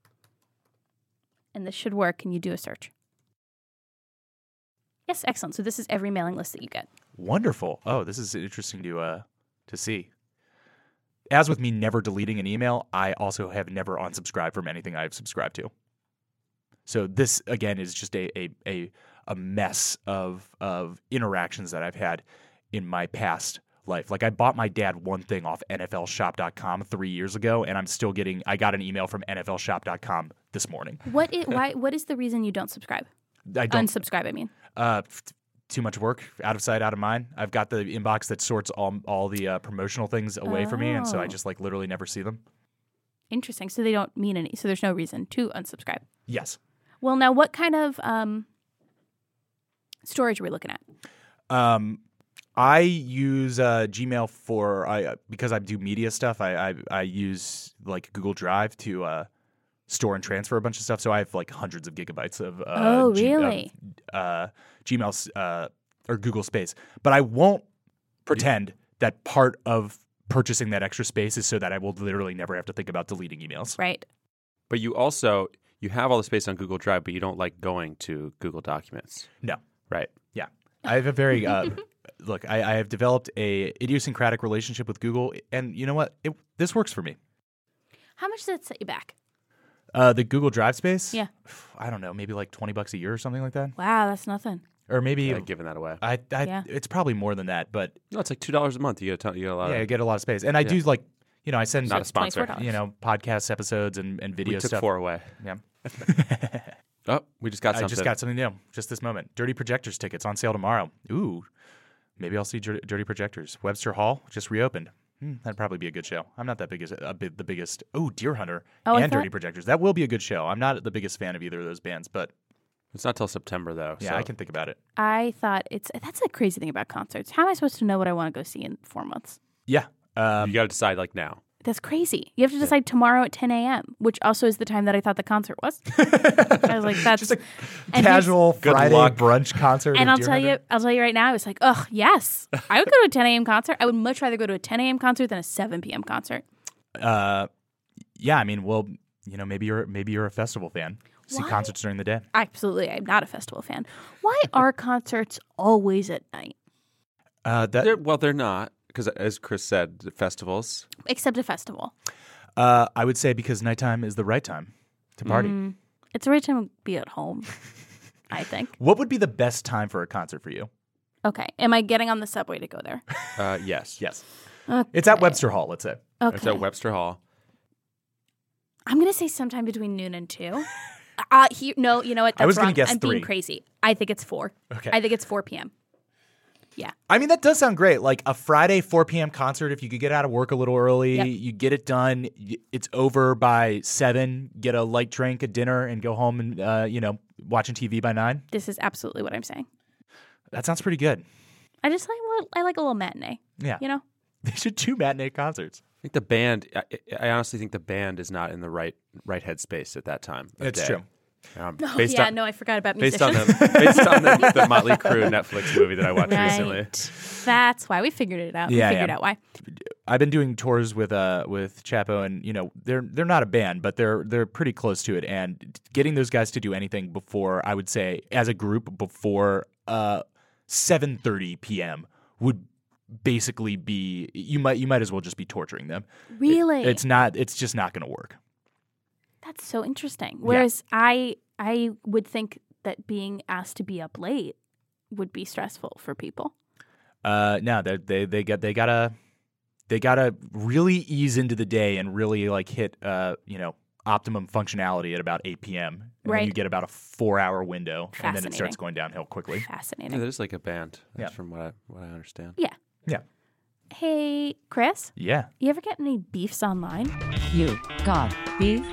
S1: And this should work, and you do a search. Yes, excellent. So this is every mailing list that you get.
S2: Wonderful. Oh, this is interesting to see. As with me never deleting an email, I also have never unsubscribed from anything I've subscribed to. So this again is just a mess of interactions that I've had in my past life. Like I bought my dad one thing off NFLshop.com 3 years ago, and I got an email from NFLshop.com this morning.
S1: What is the reason you don't subscribe?
S2: I don't
S1: Unsubscribe, I mean.
S2: Too much work, out of sight, out of mind. I've got the inbox that sorts all the promotional things away from me, and so I just like literally never see them.
S1: Interesting. So they don't mean any. So there's no reason to unsubscribe.
S2: Yes.
S1: Well, now what kind of storage are we looking at?
S2: I use Gmail because I do media stuff. I use like Google Drive to store and transfer a bunch of stuff. So I have like hundreds of gigabytes of
S1: really?
S2: Gmail's or Google Space. But I won't pretend that part of purchasing that extra space is so that I will literally never have to think about deleting emails.
S1: Right.
S3: But you have all the space on Google Drive, but you don't like going to Google Documents.
S2: No.
S3: Right.
S2: Yeah. I have a very look. I have developed a idiosyncratic relationship with Google, and you know what? This works for me.
S1: How much does that set you back?
S2: The Google Drive space?
S1: Yeah.
S2: I don't know, maybe like $20 a year or something like that.
S1: Wow, that's nothing.
S2: Or maybe
S3: Giving that away.
S1: Yeah.
S2: It's probably more than that, but
S3: No, it's like $2 a month. You get a lot.
S2: yeah, I get a lot of space. And I do like, I send
S3: Not a sponsor.
S1: $24.
S2: Podcast episodes and video
S3: We took
S2: stuff.
S3: 4 away.
S2: Yeah.
S3: Oh, we just got
S2: I
S3: something.
S2: just got something new, just this moment. Dirty Projectors tickets on sale tomorrow. Ooh, maybe I'll see Dirty Projectors. Webster Hall just reopened. That'd probably be a good show. I'm not that the biggest. Oh, Deer Hunter and Dirty Projectors. That will be a good show. I'm not the biggest fan of either of those bands, but
S3: It's not till September though.
S2: yeah,
S3: so.
S2: I can think about it.
S1: I thought that's a crazy thing about concerts. How am I supposed to know what I want to go see in 4 months?
S2: Yeah.
S3: You got to decide like now.
S1: That's crazy. You have to decide tomorrow at 10 a.m., which also is the time that I thought the concert was. I was like, that's
S2: Just a
S1: and
S2: casual Friday
S3: luck.
S2: brunch concert.
S1: And
S2: of
S1: I'll
S2: Deer
S1: tell
S2: Hunter.
S1: you right now, I was like, oh, yes. I would go to a 10 a.m. concert. I would much rather go to a 10 a.m. concert than a 7 p.m. concert.
S2: Yeah, I mean, well, maybe you're a festival fan. See
S1: Why?
S2: concerts during the day.
S1: Absolutely. I'm not a festival fan. Why are concerts always at night?
S3: They're not, because as Chris said, the festivals.
S1: Except a festival.
S2: I would say because nighttime is the right time to party.
S1: It's the right time to be at home. I think.
S2: What would be the best time for a concert for you?
S1: Okay. Am I getting on the subway to go there?
S3: Yes.
S2: Yes.
S1: Okay.
S2: It's at Webster Hall, let's say.
S1: Okay.
S3: It's at Webster Hall.
S1: I'm going to say sometime between noon and 2. No, you know what? That's
S2: I was
S1: wrong.
S2: gonna guess
S1: I'm
S2: 3.
S1: being crazy. I think it's 4.
S2: Okay.
S1: I think it's 4 p.m. Yeah.
S2: I mean, that does sound great. Like a Friday 4 p.m. concert, if you could get out of work a little early,
S1: Yep.
S2: you get it done, it's over by 7, get a light drink, a dinner, and go home and, watching TV by 9.
S1: This is absolutely what I'm saying.
S2: That sounds pretty good.
S1: I just like a little matinee.
S2: Yeah.
S1: You know?
S2: They should do matinee concerts.
S3: I think the band. I honestly think the band is not in the right headspace at that time. of
S2: It's
S3: day.
S2: true.
S1: I forgot about
S3: Based on
S1: musicians.
S3: the Motley Crue Netflix movie that I watched recently.
S1: Right. That's why we figured it out.
S2: Yeah,
S1: we figured
S2: yeah.
S1: out why.
S2: I've been doing tours with Chapo, and they're not a band, but they're pretty close to it. And getting those guys to do anything before, I would say, as a group, before 7:30 p.m. would basically be you might as well just be torturing them.
S1: Really?
S2: It's just not going to work.
S1: That's so interesting. Whereas I would think that being asked to be up late would be stressful for people.
S2: No, they gotta really ease into the day and really like hit optimum functionality at about 8 p.m. And
S1: Right.
S2: then you get about a 4-hour window, and then it starts
S1: Fascinating.
S2: going downhill quickly.
S1: Fascinating.
S3: Yeah, that is like a band. That's
S2: Yeah.
S3: from what I understand.
S1: Yeah.
S2: Yeah.
S1: Hey, Chris,
S2: Yeah.
S1: you ever get any beefs online?
S5: You got beef?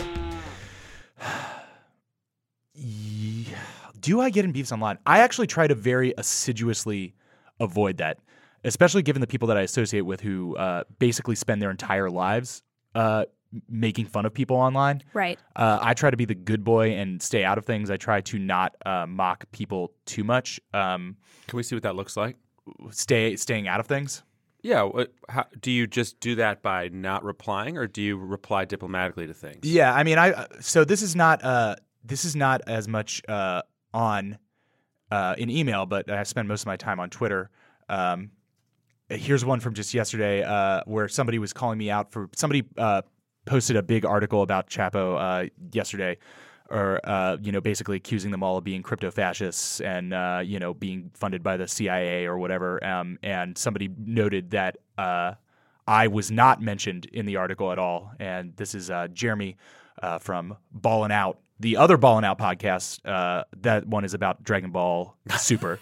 S2: Do I get in beefs online? I actually try to very assiduously avoid that, especially given the people that I associate with who basically spend their entire lives making fun of people online.
S1: Right.
S2: I try to be the good boy and stay out of things. I try to not mock people too much.
S3: Can we see what that looks like?
S2: Staying out of things.
S3: Yeah. Do you just do that by not replying, or do you reply diplomatically to things?
S2: Yeah, I mean, so this is not as much on in email, but I spend most of my time on Twitter. Here's one from just yesterday where somebody was calling me out for somebody posted a big article about Chapo yesterday, or basically accusing them all of being crypto fascists and being funded by the CIA or whatever. And somebody noted that I was not mentioned in the article at all. And this is Jeremy from Ballin' Out, the other Ballin' Out podcast. That one is about Dragon Ball Super.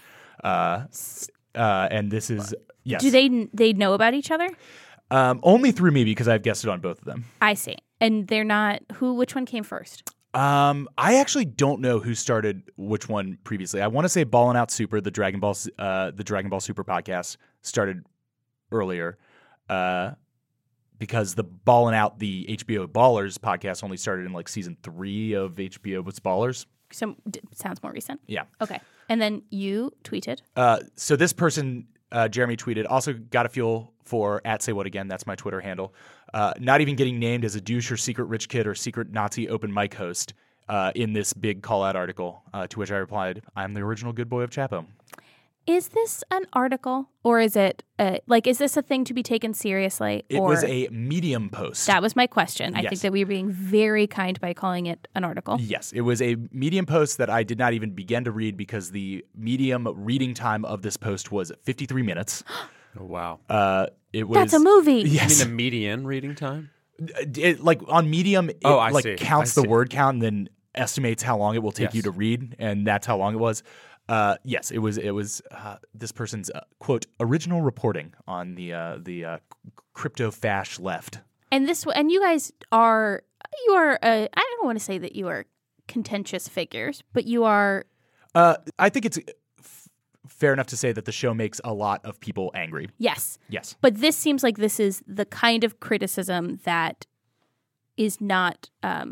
S2: And this is yes.
S1: Do they know about each other?
S2: Only through me, because I've guested on both of them.
S1: I see. And they're not which one came first?
S2: I actually don't know who started which one previously. I want to say Ballin' Out Super, the Dragon Ball Super podcast, started earlier, because the Ballin' Out, the HBO Ballers podcast, only started in like season 3 of HBO's Ballers.
S1: Sounds more recent.
S2: Yeah.
S1: Okay. And then you tweeted.
S2: So this person, Jeremy, tweeted, also got a fuel for @SayWhatAgain. That's my Twitter handle. Not even getting named as a douche or secret rich kid or secret Nazi open mic host in this big call-out article, to which I replied, I'm the original good boy of Chapo.
S1: Is this an article, or is it is this a thing to be taken seriously?
S2: It was a Medium post.
S1: That was my question. I
S2: Yes.
S1: think that we were being very kind by calling it an article.
S2: Yes, it was a Medium post that I did not even begin to read because the Medium reading time of this post was 53 minutes.
S3: Oh, wow.
S2: It was
S1: That's a movie.
S2: Yes.
S3: You mean the median reading time?
S2: Like on Medium, it
S3: I see.
S2: counts
S3: I
S2: the
S3: see.
S2: word count and then estimates how long it will take
S3: Yes.
S2: you to read, and that's how long it was. Yes, it was this person's quote original reporting on the crypto fash left.
S1: And you guys are I don't want to say that you are contentious figures, but you are.
S2: I think it's fair enough to say that the show makes a lot of people angry.
S1: Yes.
S2: Yes.
S1: But this seems like this is the kind of criticism that is not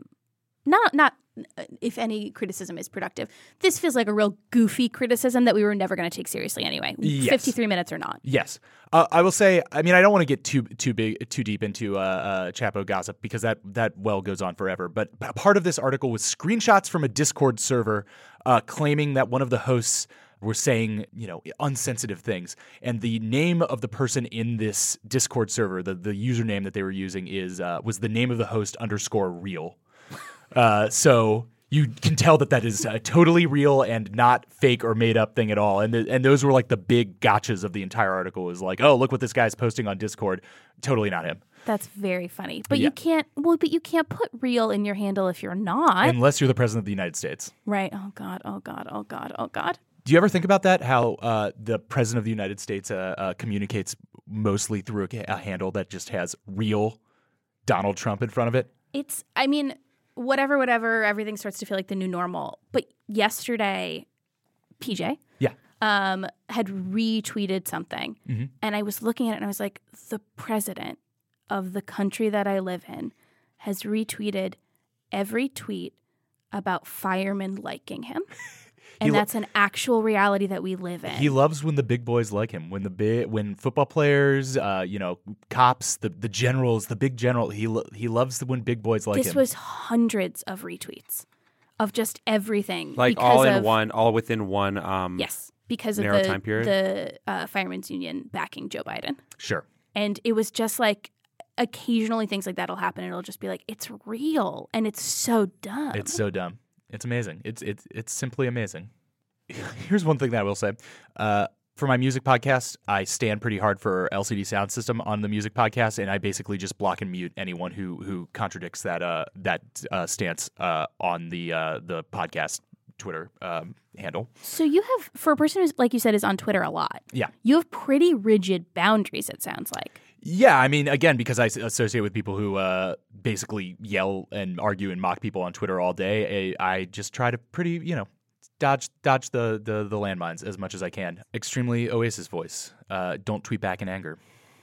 S1: if any criticism is productive. This feels like a real goofy criticism that we were never going to take seriously anyway.
S2: Yes.
S1: 53 minutes or not.
S2: Yes. I will say, I mean, I don't want to get too deep into Chapo gossip because that well goes on forever. But part of this article was screenshots from a Discord server claiming that one of the hosts were saying, unsensitive things. And the name of the person in this Discord server, the username that they were using was the name of the host _real. So you can tell that is totally real and not fake or made up thing at all. And those were like the big gotchas of the entire article. Was like, oh, look what this guy's posting on Discord. Totally not him.
S1: That's very funny. But you can't put real in your handle if you're not.
S2: Unless you're the president of the United States.
S1: Right. Oh God. Oh God. Oh God. Oh God.
S2: Do you ever think about that? How the president of the United States communicates mostly through a handle that just has real Donald Trump in front of it?
S1: Whatever, everything starts to feel like the new normal. But yesterday, PJ had retweeted something. Mm-hmm. And I was looking at it and I was like, the president of the country that I live in has retweeted every tweet about firemen liking him. And that's an actual reality that we live in.
S2: He loves when the big boys like him. When football players, cops, the generals, the big general. He loves when big boys like him.
S1: This was hundreds of retweets of just everything,
S3: like all within one.
S1: Yes, because of
S3: time period.
S1: The Firemen's Union backing Joe Biden.
S2: Sure.
S1: And it was just like occasionally things like that'll happen, and it'll just be like it's real, and it's so dumb.
S2: It's so dumb. It's amazing. It's simply amazing. Here's one thing that I will say. For my music podcast, I stand pretty hard for LCD Sound System on the music podcast, and I basically just block and mute anyone who contradicts that stance on the podcast Twitter handle.
S1: So you have, for a person who's, like you said, is on Twitter a lot.
S2: Yeah.
S1: You have pretty rigid boundaries, it sounds like.
S2: Yeah, I mean, again, because I associate with people who basically yell and argue and mock people on Twitter all day, I just try to dodge the landmines as much as I can. Extremely Oasis voice. Don't tweet back in anger.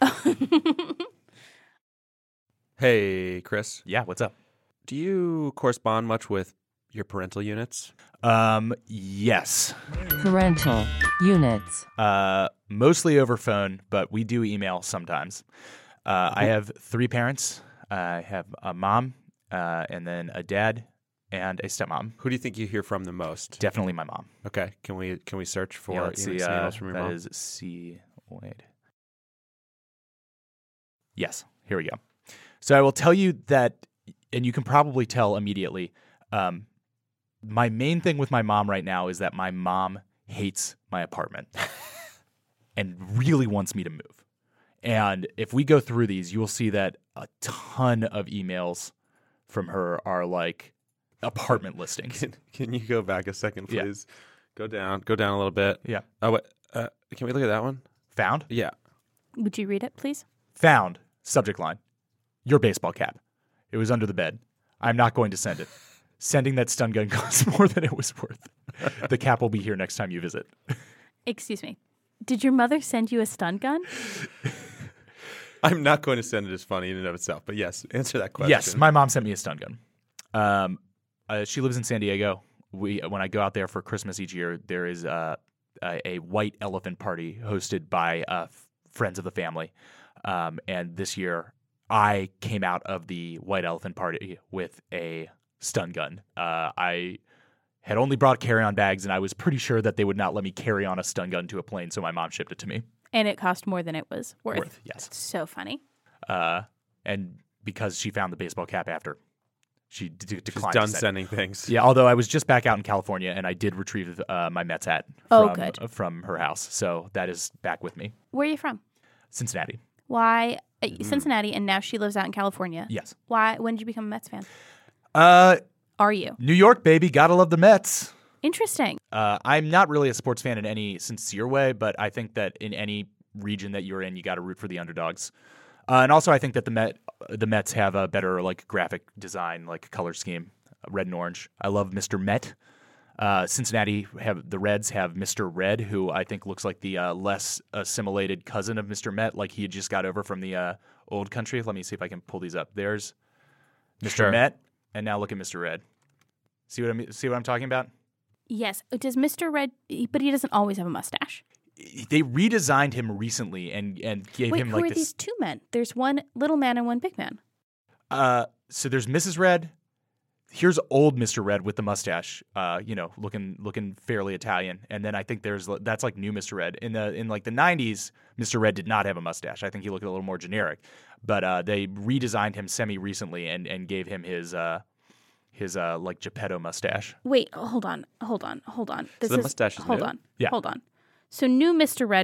S3: Hey, Chris.
S2: Yeah, what's up?
S3: Do you correspond much with your parental units?
S2: Yes.
S5: Parental units.
S2: Mostly over phone, but we do email sometimes. I have 3 parents. I have a mom, and then a dad, and a stepmom.
S3: Who do you think you hear from the most?
S2: Definitely my mom.
S3: Okay. Can we search for
S2: let's see,
S3: emails from your mom?
S2: That is C. Wait. Yes. Here we go. So I will tell you that, and you can probably tell immediately, my main thing with my mom right now is that my mom hates my apartment and really wants me to move. And if we go through these, you will see that a ton of emails from her are like apartment listings.
S3: Can you go back a second, please?
S2: Yeah.
S3: Go down a little bit.
S2: Yeah.
S3: Oh, wait, can we look at that one?
S2: Found?
S3: Yeah.
S1: Would you read it, please?
S2: Found. Subject line. Your baseball cap. It was under the bed. I'm not going to send it. Sending that stun gun costs more than it was worth. The cap will be here next time you visit.
S1: Excuse me. Did your mother send you a stun gun?
S3: I'm not going to send it as funny in and of itself, but yes, answer that question.
S2: Yes, my mom sent me a stun gun. She lives in San Diego. When I go out there for Christmas each year, there is a white elephant party hosted by friends of the family. And this year, I came out of the white elephant party with a stun gun. I had only brought carry-on bags, and I was pretty sure that they would not let me carry on a stun gun to a plane, so my mom shipped it to me.
S1: And it cost more than it was worth.
S2: Yes.
S1: That's so funny.
S2: And because she found the baseball cap after, she declined.
S3: She's done sending things.
S2: Yeah, although I was just back out in California, and I did retrieve my Mets hat from her house, so that is back with me.
S1: Where are you from?
S2: Cincinnati.
S1: Why? Cincinnati, and now she lives out in California.
S2: Yes.
S1: Why? When did you become a Mets fan? Are you?
S2: New York, baby. Gotta love the Mets.
S1: Interesting.
S2: I'm not really a sports fan in any sincere way, but I think that in any region that you're in, you got to root for the underdogs. And also, I think that the Mets have a better graphic design, color scheme, red and orange. I love Mr. Met. Cincinnati the Reds have Mr. Red, who I think looks like the less assimilated cousin of Mr. Met, like he had just got over from the old country. Let me see if I can pull these up. There's Mr. Met, and now look at Mr. Red. See what I'm talking about?
S1: Yes. Does Mr. Red? But he doesn't always have a mustache.
S2: They redesigned him recently and gave him
S1: who are these two men? There's one little man and one big man.
S2: So there's Mrs. Red. Here's old Mr. Red with the mustache, looking fairly Italian. And then I think that's like new Mr. Red. In the 90s, Mr. Red did not have a mustache. I think he looked a little more generic. But they redesigned him semi-recently and gave him his his like Geppetto mustache.
S1: Wait, hold on. This
S3: the mustache is
S1: hold
S3: new?
S1: on.
S2: Yeah.
S1: Hold on. So current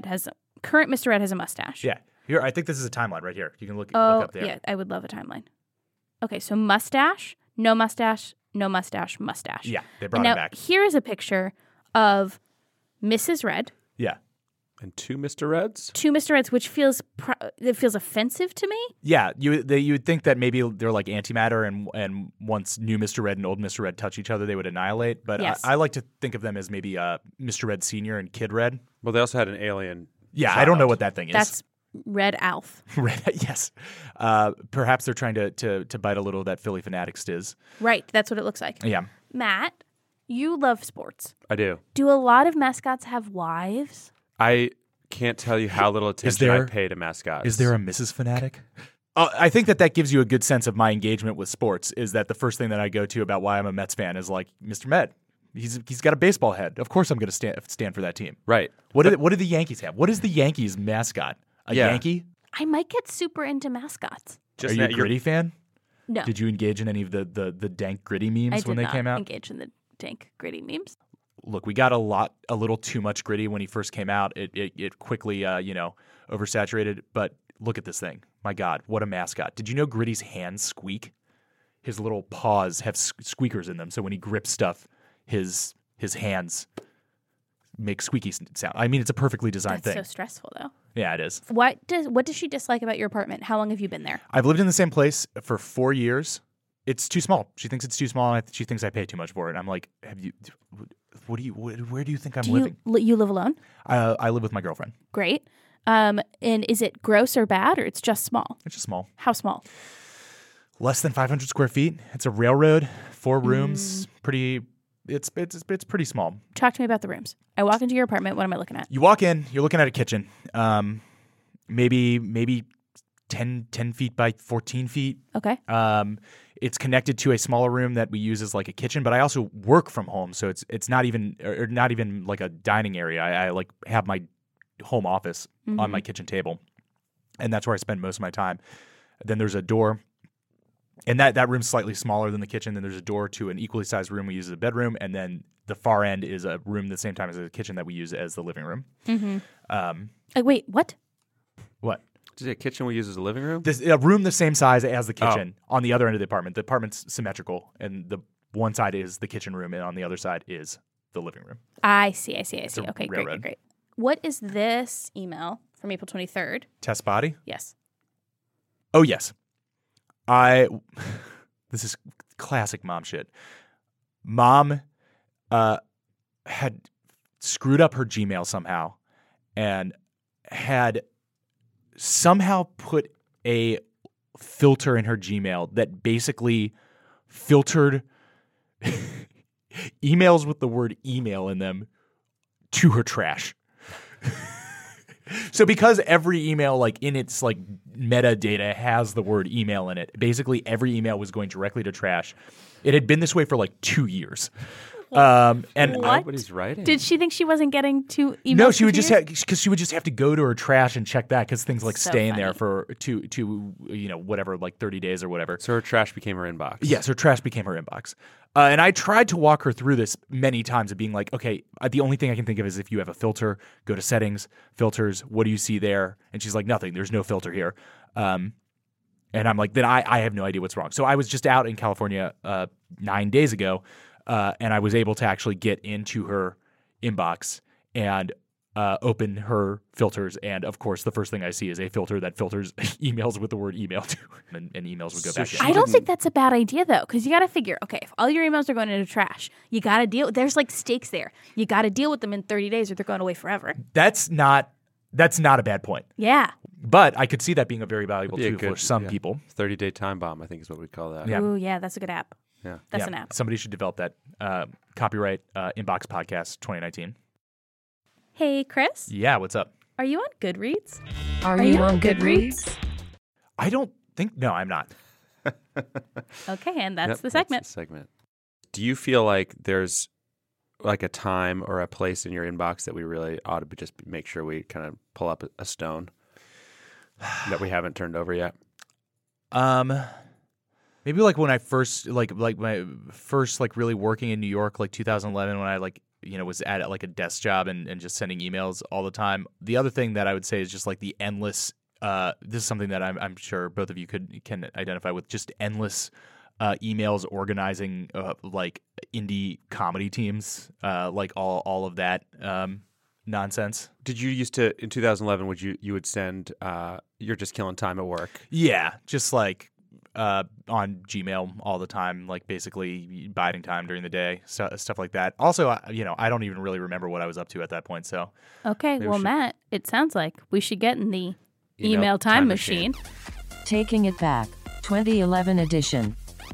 S1: Mr. Red has a mustache.
S2: Yeah. Here, I think this is a timeline right here. You can look
S1: Oh,
S2: up there.
S1: yeah. I would love a timeline. Okay, so mustache, no mustache, no mustache, mustache.
S2: Yeah, they
S1: And
S2: brought
S1: now
S2: him back.
S1: here is a picture of Mrs. Red,
S2: Yeah.
S3: And 2 Mr. Reds?
S1: two Mr. Reds, which feels offensive to me.
S2: Yeah, you would think that maybe they're like antimatter, and once new Mr. Red and old Mr. Red touch each other, they would annihilate. But
S1: Yes.
S2: I like to think of them as maybe Mr. Red Senior and Kid Red.
S3: Well, they also had an alien.
S2: Yeah, I don't know what that thing is.
S1: That's Red Alf.
S2: Red. Yes, perhaps they're trying to bite a little of that Philly Fanatics stiz.
S1: Right, that's what it looks like.
S2: Yeah,
S1: Matt, you love sports.
S3: I do.
S1: Do a lot of mascots have wives?
S3: I can't tell you how little attention I pay to mascots.
S2: is there a Mrs. Fanatic? I think that gives you a good sense of my engagement with sports. Is that the first thing that I go to about why I'm a Mets fan is like Mr. Met. He's got a baseball head. Of course, I'm going to stand for that team.
S3: Right.
S2: What do the Yankees have? What is the Yankees mascot? A Yankee?
S1: I might get super into mascots.
S2: Are you a Gritty fan?
S1: No.
S2: Did you engage in any of the dank Gritty memes
S1: I
S2: when
S1: did
S2: they
S1: not
S2: came out?
S1: engage in the dank gritty memes.
S2: Look, we got a little too much Gritty when he first came out. It quickly oversaturated. But look at this thing. My God, what a mascot! Did you know Gritty's hands squeak? His little paws have squeakers in them, so when he grips stuff, his hands make squeaky sound. I mean, it's a perfectly designed
S1: That's
S2: thing.
S1: so stressful, though.
S2: Yeah, it is.
S1: What does she dislike about your apartment? How long have you been there?
S2: I've lived in the same place for 4 years. It's too small. She thinks it's too small, and she thinks I pay too much for it. I'm like, where do you think I'm living?
S1: You live alone?
S2: I live with my girlfriend.
S1: Great. And is it gross or bad, or it's just small?
S2: It's just small.
S1: How small?
S2: Less than 500 square feet. It's a railroad, 4 rooms. Pretty. It's pretty small.
S1: Talk to me about the rooms. I walk into your apartment. What am I looking at?
S2: You walk in. You're looking at a kitchen. Maybe 10 feet by 14 feet.
S1: Okay.
S2: It's connected to a smaller room that we use as like a kitchen, but I also work from home, so it's not even like a dining area. I like have my home office on my kitchen table, and that's where I spend most of my time. Then there's a door, and that room's slightly smaller than the kitchen. Then there's a door to an equally sized room we use as a bedroom, and then the far end is a room at the same time as a kitchen that we use as the living room.
S1: Wait, what?
S2: What?
S3: Is it a kitchen we use as a living room?
S2: A room the same size as the kitchen on the other end of the apartment. The apartment's symmetrical, and the one side is the kitchen room, and on the other side is the living room.
S1: I see.
S2: a
S1: Okay,
S2: railroad.
S1: great. What is this email from April 23rd?
S2: Test body?
S1: Yes.
S2: Oh, yes. This is classic mom shit. Mom had screwed up her Gmail somehow and had somehow put a filter in her Gmail that basically filtered emails with the word email in them to her trash. So because every email, like in its like metadata, has the word email in it, basically every email was going directly to trash. It had been this way for like 2 years. And
S1: What?
S3: Nobody's writing.
S1: Did she think she wasn't getting to emails?
S2: no, she
S1: for
S2: would
S1: 2
S2: just
S1: years?
S2: because she would just have to go to her trash and check that because things like
S1: So
S2: stay in there
S1: funny.
S2: for to whatever, like 30 days or whatever.
S3: So her trash became her inbox.
S2: Yes, her trash became her inbox. And I tried to walk her through this many times of being like, okay, the only thing I can think of is if you have a filter, go to settings, filters, what do you see there? And she's like, nothing, there's no filter here. And I'm like, then I have no idea what's wrong. So I was just out in California 9 days ago, and I was able to actually get into her inbox and open her filters. And of course, the first thing I see is a filter that filters emails with the word email to, and emails would go
S3: So
S2: back in.
S1: I don't think that's a bad idea, though, because you got to figure, okay, if all your emails are going into trash, you got to deal. There's like stakes there. You got to deal with them in 30 days or they're going away forever.
S2: That's not a bad point.
S1: Yeah.
S2: But I could see that being a very valuable
S3: Be a
S2: tool for
S3: good-
S2: some
S3: yeah.
S2: people.
S3: 30-day time bomb, I think is what we call that.
S2: Yeah.
S1: Ooh, yeah, that's a good app.
S3: Yeah.
S1: That's
S2: Yeah.
S1: an app.
S2: Somebody should develop that. Copyright Inbox Podcast 2019.
S1: Hey, Chris,
S2: Yeah, what's up?
S1: are you on Goodreads?
S5: Are you on Goodreads?
S2: I don't think. No, I'm not.
S1: Okay, and that's
S3: Yep,
S1: the segment.
S3: That's the segment. Do you feel like there's like a time or a place in your inbox that we really ought to just make sure we kind of pull up a stone that we haven't turned over yet?
S2: Maybe maybe like when I first like my first like really working in New York, like 2011, when I like was at like a desk job and just sending emails all the time. The other thing that I would say is just like the endless. This is something that I'm sure both of you can identify with. Just endless emails organizing like indie comedy teams, like all of that nonsense.
S3: Did you used to in 2011? You would send you're just killing time at work?
S2: Yeah, just like on Gmail all the time, like basically biding time during the day, stuff like that. Also, I don't even really remember what I was up to at that point. So
S1: okay, well, Matt, it sounds like we should get in the email time machine.
S5: Taking It Back, 2011 edition.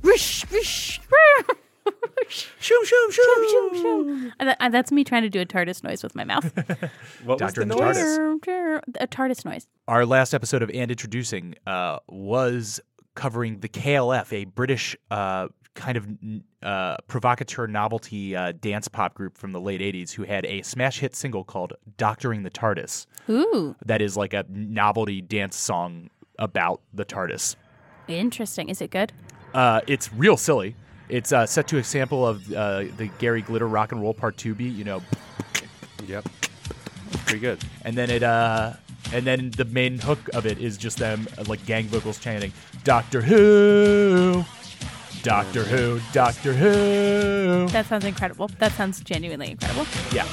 S1: Shoom, shoom, shoom, shoom, shoom. That's me trying to do a TARDIS noise with my mouth.
S3: What was the noise?
S1: A TARDIS noise.
S2: Our last episode of And Introducing was covering the KLF, a British kind of provocateur novelty dance pop group from the late 80s who had a smash hit single called Doctoring the TARDIS.
S1: Ooh.
S2: That is like a novelty dance song about the TARDIS.
S1: Interesting. Is it good?
S2: It's real silly. It's set to a sample of the Gary Glitter Rock and Roll Part 2 beat,
S3: Yep. Pretty good.
S2: And then and then the main hook of it is just them like gang vocals chanting, Doctor Who, Doctor Who, Doctor Who.
S1: That sounds incredible. That sounds genuinely incredible.
S2: Yeah.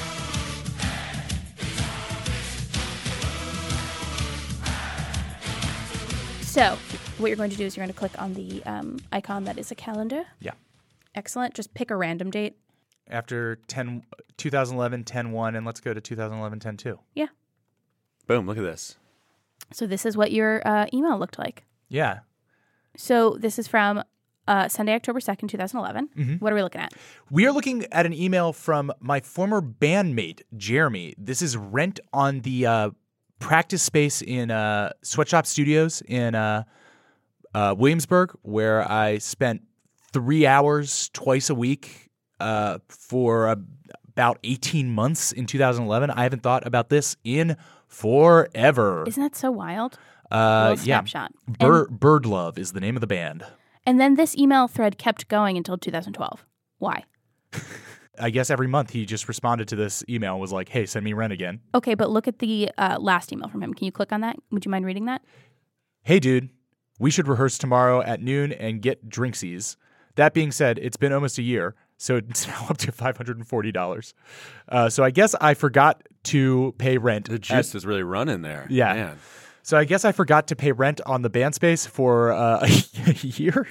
S1: So what you're going to do is you're going to click on the icon that is a calendar.
S2: Yeah.
S1: Excellent. Just pick a random date.
S2: After 2011, 10-1, and let's go to 2011, 10-2.
S1: Yeah.
S3: Boom, look at this.
S1: So this is what your email looked like.
S2: Yeah.
S1: So this is from Sunday, October 2nd, 2011. Mm-hmm. What are we looking at?
S2: We are looking at an email from my former bandmate, Jeremy. This is rent on the practice space in Sweatshop Studios in Williamsburg, where I spent 3 hours twice a week for about 18 months in 2011. I haven't thought about this in forever.
S1: Isn't that so wild? Snapshot.
S2: Bird Love is the name of the band.
S1: And then this email thread kept going until 2012. Why?
S2: I guess every month he just responded to this email and was like, hey, send me rent again.
S1: Okay, but look at the last email from him. Can you click on that? Would you mind reading that?
S2: Hey, dude, we should rehearse tomorrow at noon and get drinksies. That being said, it's been almost a year, so it's now up to $540. So I guess I forgot to pay rent.
S3: The juice is really running there.
S2: Yeah.
S3: Man.
S2: So I guess I forgot to pay rent on the band space for a year.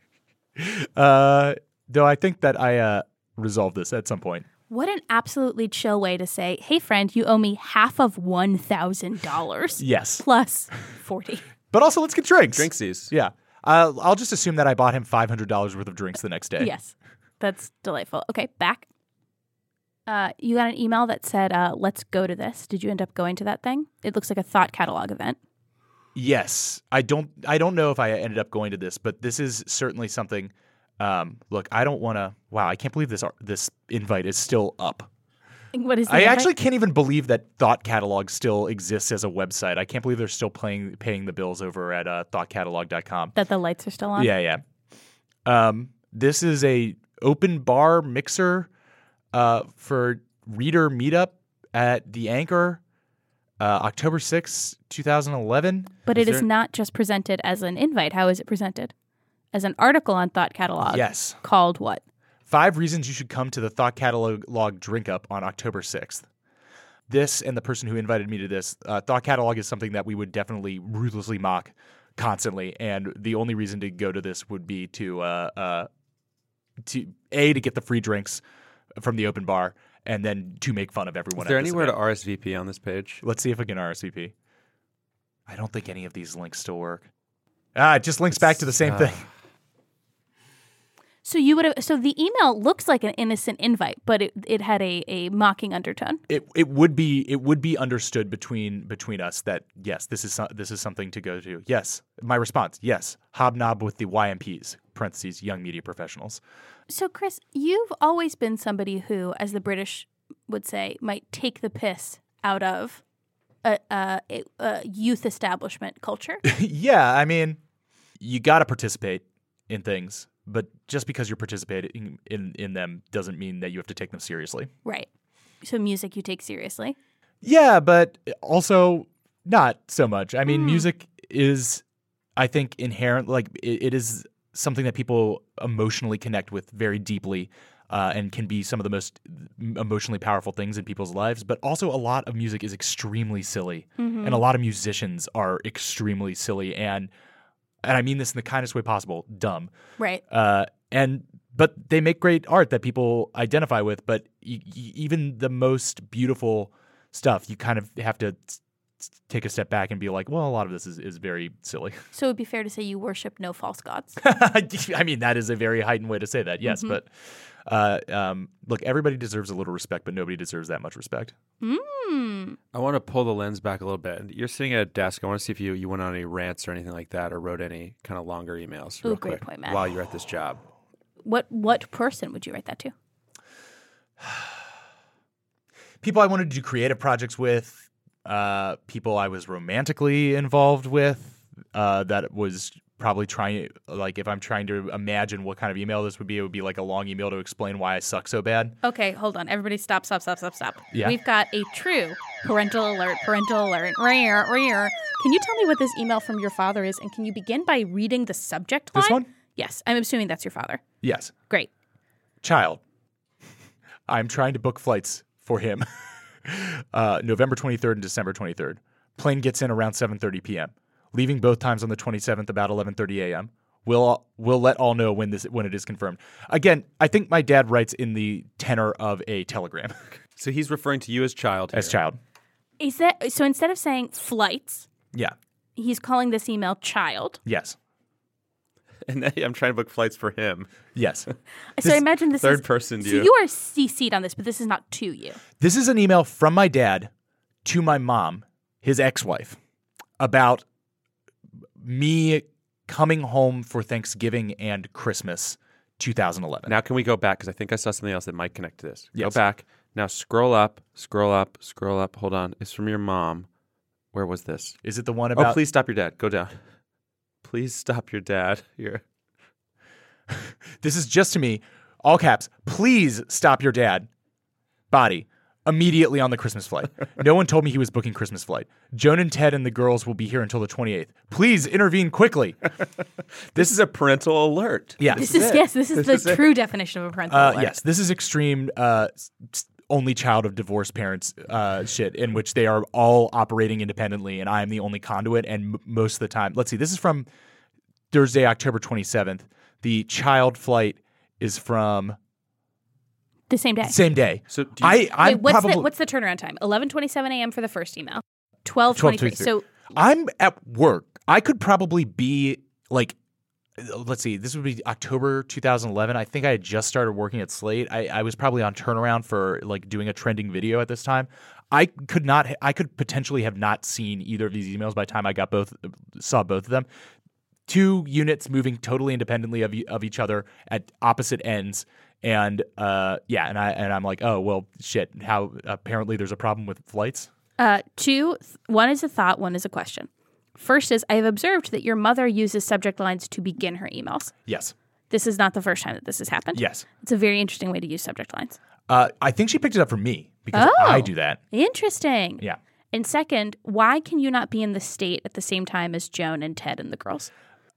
S2: Though I think that I resolved this at some point.
S1: What an absolutely chill way to say, hey, friend, you owe me half of $1,000.
S2: Yes.
S1: Plus 40.
S2: But also, let's get drinks.
S3: Drinksies.
S2: Yeah. I'll just assume that I bought him $500 worth of drinks the next day.
S1: Yes. That's delightful. Okay, back. You got an email that said, let's go to this. Did you end up going to that thing? It looks like a thought catalog event.
S2: Yes. I don't know if I ended up going to this, but this is certainly something. Look, I don't want to. Wow, I can't believe this invite is still up.
S1: What is the
S2: I
S1: invite?
S2: actually can't even believe that Thought Catalog still exists as a website. I can't believe they're still paying the bills over at thoughtcatalog.com.
S1: That the lights are still on?
S2: Yeah. This is a open bar mixer for reader meetup at the Anchor, October 6, 2011.
S1: But it is not just presented as an invite. How is it presented? As an article on Thought Catalog.
S2: Yes.
S1: Called what?
S2: 5 reasons you should come to the Thought Catalog drink up on October 6th. This and the person who invited me to this, Thought Catalog is something that we would definitely ruthlessly mock constantly. And the only reason to go to this would be to get the free drinks from the open bar, and then to make fun of everyone.
S3: Is there anywhere to RSVP on this page?
S2: Let's see if I can RSVP. I don't think any of these links still work. It just links back to the same thing.
S1: So you would have. So the email looks like an innocent invite, but it had a mocking undertone.
S2: It would be understood between us that yes, this is something to go to. Yes, my response. Yes, hobnob with the YMPs (parentheses young media professionals).
S1: So Chris, you've always been somebody who, as the British would say, might take the piss out of a youth establishment culture.
S2: Yeah, I mean, you got to participate in things, but just because you're participating in them doesn't mean that you have to take them seriously.
S1: Right. So music you take seriously?
S2: Yeah, but also not so much. I mean, music is, I think, inherent. Like it is something that people emotionally connect with very deeply, and can be some of the most emotionally powerful things in people's lives. But also, a lot of music is extremely silly, and a lot of musicians are extremely silly, and I mean this in the kindest way possible, dumb.
S1: Right.
S2: But they make great art that people identify with. But even the most beautiful stuff, you kind of have to take a step back and be like, well, a lot of this is very silly.
S1: So it would be fair to say you worship no false gods.
S2: I mean, that is a very heightened way to say that, yes. But look, everybody deserves a little respect, but nobody deserves that much respect.
S3: I want to pull the lens back a little bit. You're sitting at a desk. I want to see if you went on any rants or anything like that, or wrote any kind of longer emails real
S1: great
S3: quick
S1: point, Matt.
S3: while you're at this job.
S1: What person would you write that to?
S2: People I wanted to do creative projects with, people I was romantically involved with, that was probably trying, like if I'm trying to imagine what kind of email this would be, it would be like a long email to explain why I suck so bad.
S1: Okay, hold on. Everybody stop.
S2: Yeah.
S1: We've got a true parental alert. Can you tell me what this email from your father is, and can you begin by reading the subject line?
S2: This one?
S1: Yes, I'm assuming that's your father.
S2: Yes.
S1: Great.
S2: Child, I'm trying to book flights for him. November 23rd and December 23rd. Plane gets in around 7:30 p.m. Leaving both times on the 27th about 11:30 a.m. We'll let all know when it is confirmed. Again, I think my dad writes in the tenor of a telegram.
S3: So he's referring to you as child.
S2: As child.
S1: Is that so? Instead of saying flights,
S2: Yeah.
S1: he's calling this email child.
S2: Yes.
S3: And then I'm trying to book flights for him.
S2: Yes.
S1: So I imagine this
S3: third
S1: is
S3: person
S1: So
S3: you.
S1: you are CC'd on this, but this is not to you.
S2: This is an email from my dad to my mom, his ex-wife, about me coming home for Thanksgiving and Christmas 2011.
S3: Now can we go back? Because I think I saw something else that might connect to this.
S2: Yes.
S3: Go back. Now scroll up. Hold on. It's from your mom. Where was this?
S2: Is it the one about...
S3: Oh, please stop your dad. Go down. Please stop your dad. Here.
S2: This is just to me. All caps. Please stop your dad. Body. Immediately on the Christmas flight. No one told me he was booking Christmas flight. Joan and Ted and the girls will be here until the 28th. Please intervene quickly.
S3: This is a parental alert.
S2: Yeah.
S1: This is the true definition of a parental alert.
S2: Yes, this is extreme only child of divorced parents shit, in which they are all operating independently and I am the only conduit. And most of the time, let's see, this is from Thursday, October 27th. The child flight is from...
S1: The same day.
S2: Same day.
S3: So
S1: what's the turnaround time? 11:27 a.m. for the first email. 12:23. So
S2: I'm at work. I could probably be like, let's see, this would be October 2011. I think I had just started working at Slate. I was probably on turnaround for like doing a trending video at this time. I could potentially have not seen either of these emails by the time I saw both of them. Two units moving totally independently of each other at opposite ends. And I'm like, oh well, shit. How apparently there's a problem with flights.
S1: One is a thought, one is a question. First is I have observed that your mother uses subject lines to begin her emails.
S2: Yes.
S1: This is not the first time that this has happened.
S2: Yes.
S1: It's a very interesting way to use subject lines.
S2: I think she picked it up from me because I do that.
S1: Interesting.
S2: Yeah.
S1: And second, why can you not be in the state at the same time as Joan and Ted and the girls?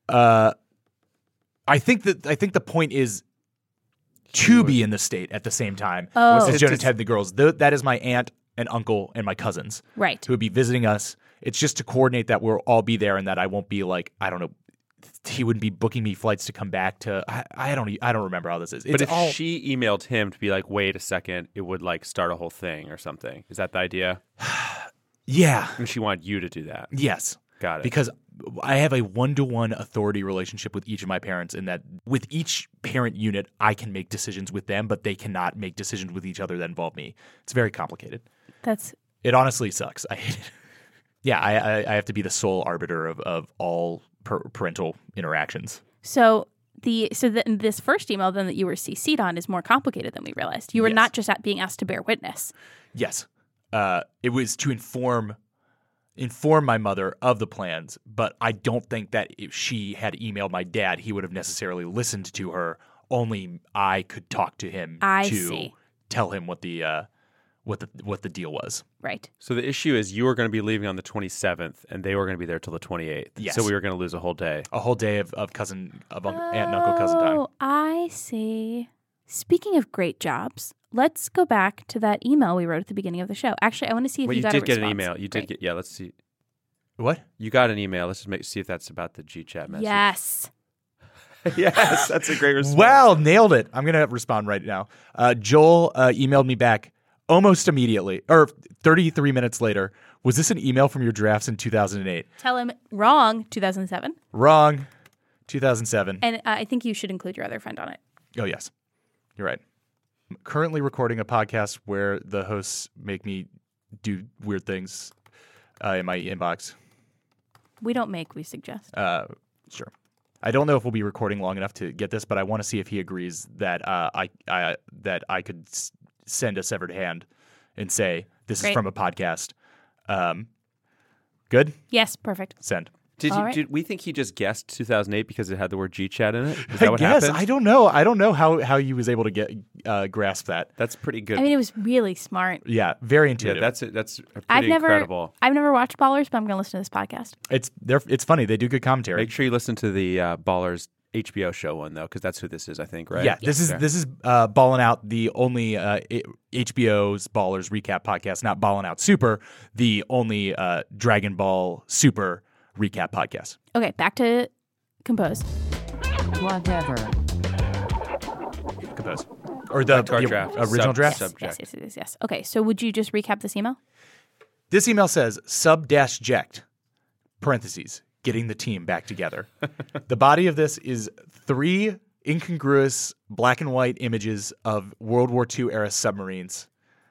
S2: I think the point is to be in the state at the same time
S1: Oh.
S2: as Joan and Ted and the girls. That is my aunt and uncle and my cousins.
S1: Right.
S2: Who would be visiting us. It's just to coordinate that we'll all be there and that I won't be like, I don't know, he wouldn't be booking me flights to come back to. I don't remember how this is.
S3: But if she emailed him to be like, wait a second, it would like start a whole thing or something. Is that the idea?
S2: Yeah.
S3: And she wanted you to do that.
S2: Yes.
S3: Got it.
S2: Because I have a one-to-one authority relationship with each of my parents in that with each parent unit, I can make decisions with them, but they cannot make decisions with each other that involve me. It's very complicated. It honestly sucks. I hate it. Yeah, I have to be the sole arbiter of all parental interactions.
S1: So this first email then that you were CC'd on is more complicated than we realized. You were not just being asked to bear witness.
S2: Yes. It was to inform inform my mother of the plans, but I don't think that if she had emailed my dad, he would have necessarily listened to her. Only I could talk to him tell him what the deal was.
S1: Right.
S3: So the issue is you were going to be leaving on the 27th, and they were going to be there till the 28th.
S2: Yes.
S3: So we were going to lose a whole day.
S2: A whole day of aunt and uncle cousin time.
S1: Oh, I see. Speaking of great jobs, let's go back to that email we wrote at the beginning of the show. Actually, I want to see if you got a response.
S3: You did get an email. You did get, yeah, let's see.
S2: What?
S3: You got an email. Let's just see if that's about the G-Chat message.
S1: Yes.
S3: Yes, that's a great response.
S2: Well, nailed it. I'm going to respond right now. Joel emailed me back almost immediately, or 33 minutes later. Was this an email from your drafts in 2008?
S1: Tell him wrong, 2007.
S2: Wrong, 2007.
S1: And I think you should include your other friend on it.
S2: Oh, yes. You're right. I'm currently recording a podcast where the hosts make me do weird things in my inbox.
S1: We don't make, we suggest.
S2: Sure. I don't know if we'll be recording long enough to get this, but I want to see if he agrees that I could send a severed hand and say this is from a podcast. Good?
S1: Yes, perfect.
S2: Send.
S3: Did we think he just guessed 2008 because it had the word G-Chat in it? Is that what happened?
S2: I don't know. I don't know how he was able to grasp that.
S3: That's pretty good.
S1: I mean, it was really smart.
S2: Yeah, very intuitive.
S3: Yeah, that's pretty incredible.
S1: I've never watched Ballers, but I'm going to listen to this podcast.
S2: It's funny. They do good commentary.
S3: Make sure you listen to the Ballers HBO show one though, because that's who this is, I think, right?
S2: Yeah, this is Ballin' Out, the only HBO's Ballers recap podcast, not Ballin' Out Super, the only Dragon Ball Super recap podcast.
S1: Okay, back to Compose.
S5: Whatever.
S2: Compose. Or the
S3: draft.
S2: Original draft?
S1: Yes. Okay, so would you just recap this email?
S2: This email says, sub-ject, parentheses, getting the team back together. The body of this is 3 incongruous black and white images of World War II era submarines,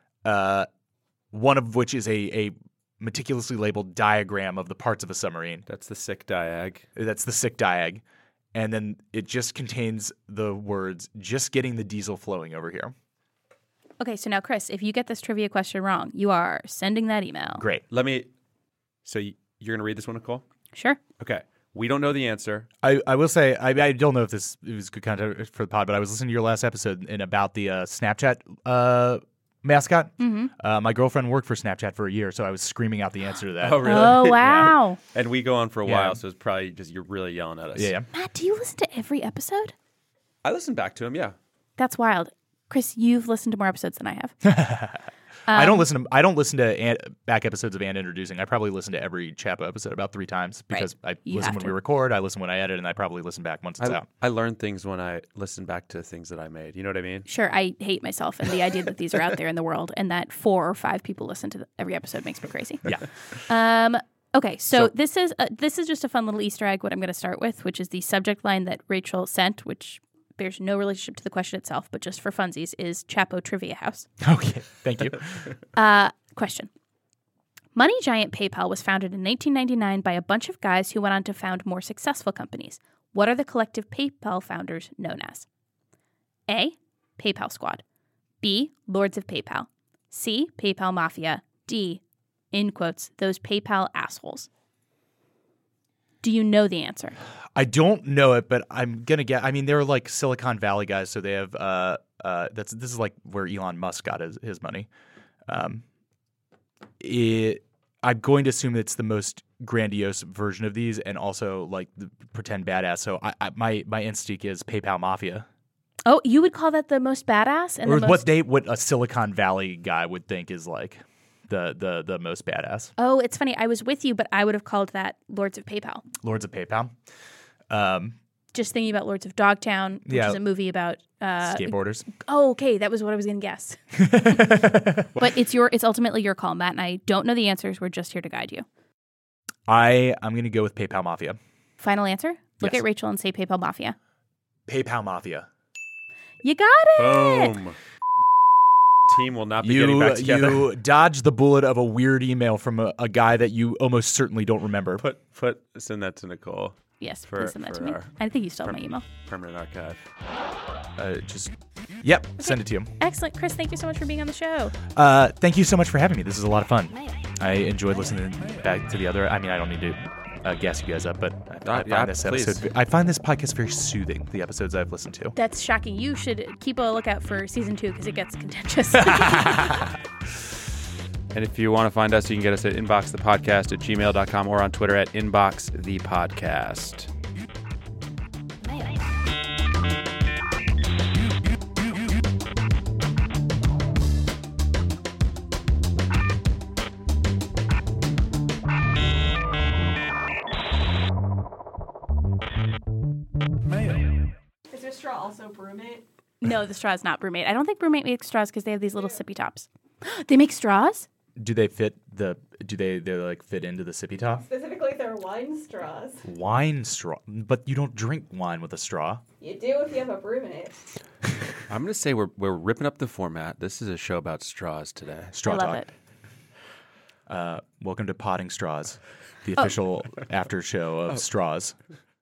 S2: one of which is a meticulously labeled diagram of the parts of a submarine.
S3: That's the sick diag.
S2: That's the sick diag. And then it just contains the words, just getting the diesel flowing over here.
S1: Okay, so now, Chris, if you get this trivia question wrong, you are sending that email.
S2: Great.
S3: So you're going to read this one, Nicole?
S1: Sure.
S3: Okay. We don't know the answer.
S2: I will say, I don't know if it was good content for the pod, but I was listening to your last episode and about the Snapchat mascot.
S1: Mm-hmm.
S2: My girlfriend worked for Snapchat for a year, so I was screaming out the answer to that.
S3: Oh, really?
S1: Oh, wow.
S3: Yeah. And we go on for a while, so it's probably just you're really yelling at us.
S2: Yeah.
S1: Matt, do you listen to every episode?
S3: I listen back to him, yeah.
S1: That's wild. Chris, you've listened to more episodes than I have.
S2: I don't listen to back episodes of And Introducing. I probably listen to every Chapo episode about 3 times because I listen when we record, I listen when I edit, and I probably listen back once it's out.
S3: I learn things when I listen back to things that I made. You know what I mean?
S1: Sure. I hate myself and the idea that these are out there in the world and that 4 or 5 people listen to every episode makes me crazy.
S2: Yeah.
S1: Okay, so this is just a fun little Easter egg, what I'm going to start with, which is the subject line that Rachel sent, which bears no relationship to the question itself, but just for funsies, is Chapo Trivia House.
S2: Okay, thank you.
S1: Question. Money giant PayPal was founded in 1999 by a bunch of guys who went on to found more successful companies. What are the collective PayPal founders known as? A. PayPal Squad. B. Lords of PayPal. C. PayPal Mafia. D. In quotes, those PayPal assholes. Do you know the answer?
S2: I don't know it, but I'm gonna get. I mean, they're like Silicon Valley guys, so they have. This is like where Elon Musk got his money. I'm going to assume it's the most grandiose version of these, and also like the pretend badass. So my instinct is PayPal Mafia.
S1: Oh, you would call that the most badass, and
S2: or
S1: the
S2: most... what a Silicon Valley guy would think is like the most badass.
S1: Oh, it's funny. I was with you, but I would have called that Lords of PayPal.
S2: Lords of PayPal.
S1: Just thinking about Lords of Dogtown, which is a movie about
S2: skateboarders.
S1: Oh, okay, that was what I was going to guess. But it's ultimately your call, Matt, and I don't know the answers. We're just here to guide you.
S2: I'm going to go with PayPal Mafia.
S1: Final answer? Look
S2: Yes.
S1: at Rachel and say PayPal Mafia.
S2: PayPal Mafia.
S1: You got it.
S3: Boom. Team will not be getting back together.
S2: You dodged the bullet of a weird email from a guy that you almost certainly don't remember.
S3: Send that to Nicole.
S1: Yes, please send that to me. I think you stole my email.
S3: Permanent archive.
S2: Send it to you.
S1: Excellent. Chris, thank you so much for being on the show.
S2: Thank you so much for having me. This is a lot of fun. I enjoyed listening back to the other. I mean, I don't need to gas you guys up, but I find this episode. I find this podcast very soothing. The episodes I've listened to.
S1: That's shocking. You should keep a lookout for season 2 because it gets contentious.
S3: And if you want to find us, you can get us at inboxthepodcast@gmail.com or on Twitter at inboxthepodcast.
S6: Is your straw also Brewmate?
S1: No, the straw is not Brewmate. I don't think Brewmate makes straws because they have these little sippy tops. They make straws?
S2: Do they fit they like fit into the sippy top?
S6: Specifically, they're wine straws.
S2: Wine straw, but you don't drink wine with a straw.
S6: You do if you have a Brewmate.
S3: I'm going to say we're ripping up the format. This is a show about straws today.
S2: Straw
S1: I love
S2: talk.
S1: it.
S2: Welcome to Potting Straws, the official after show of Straws.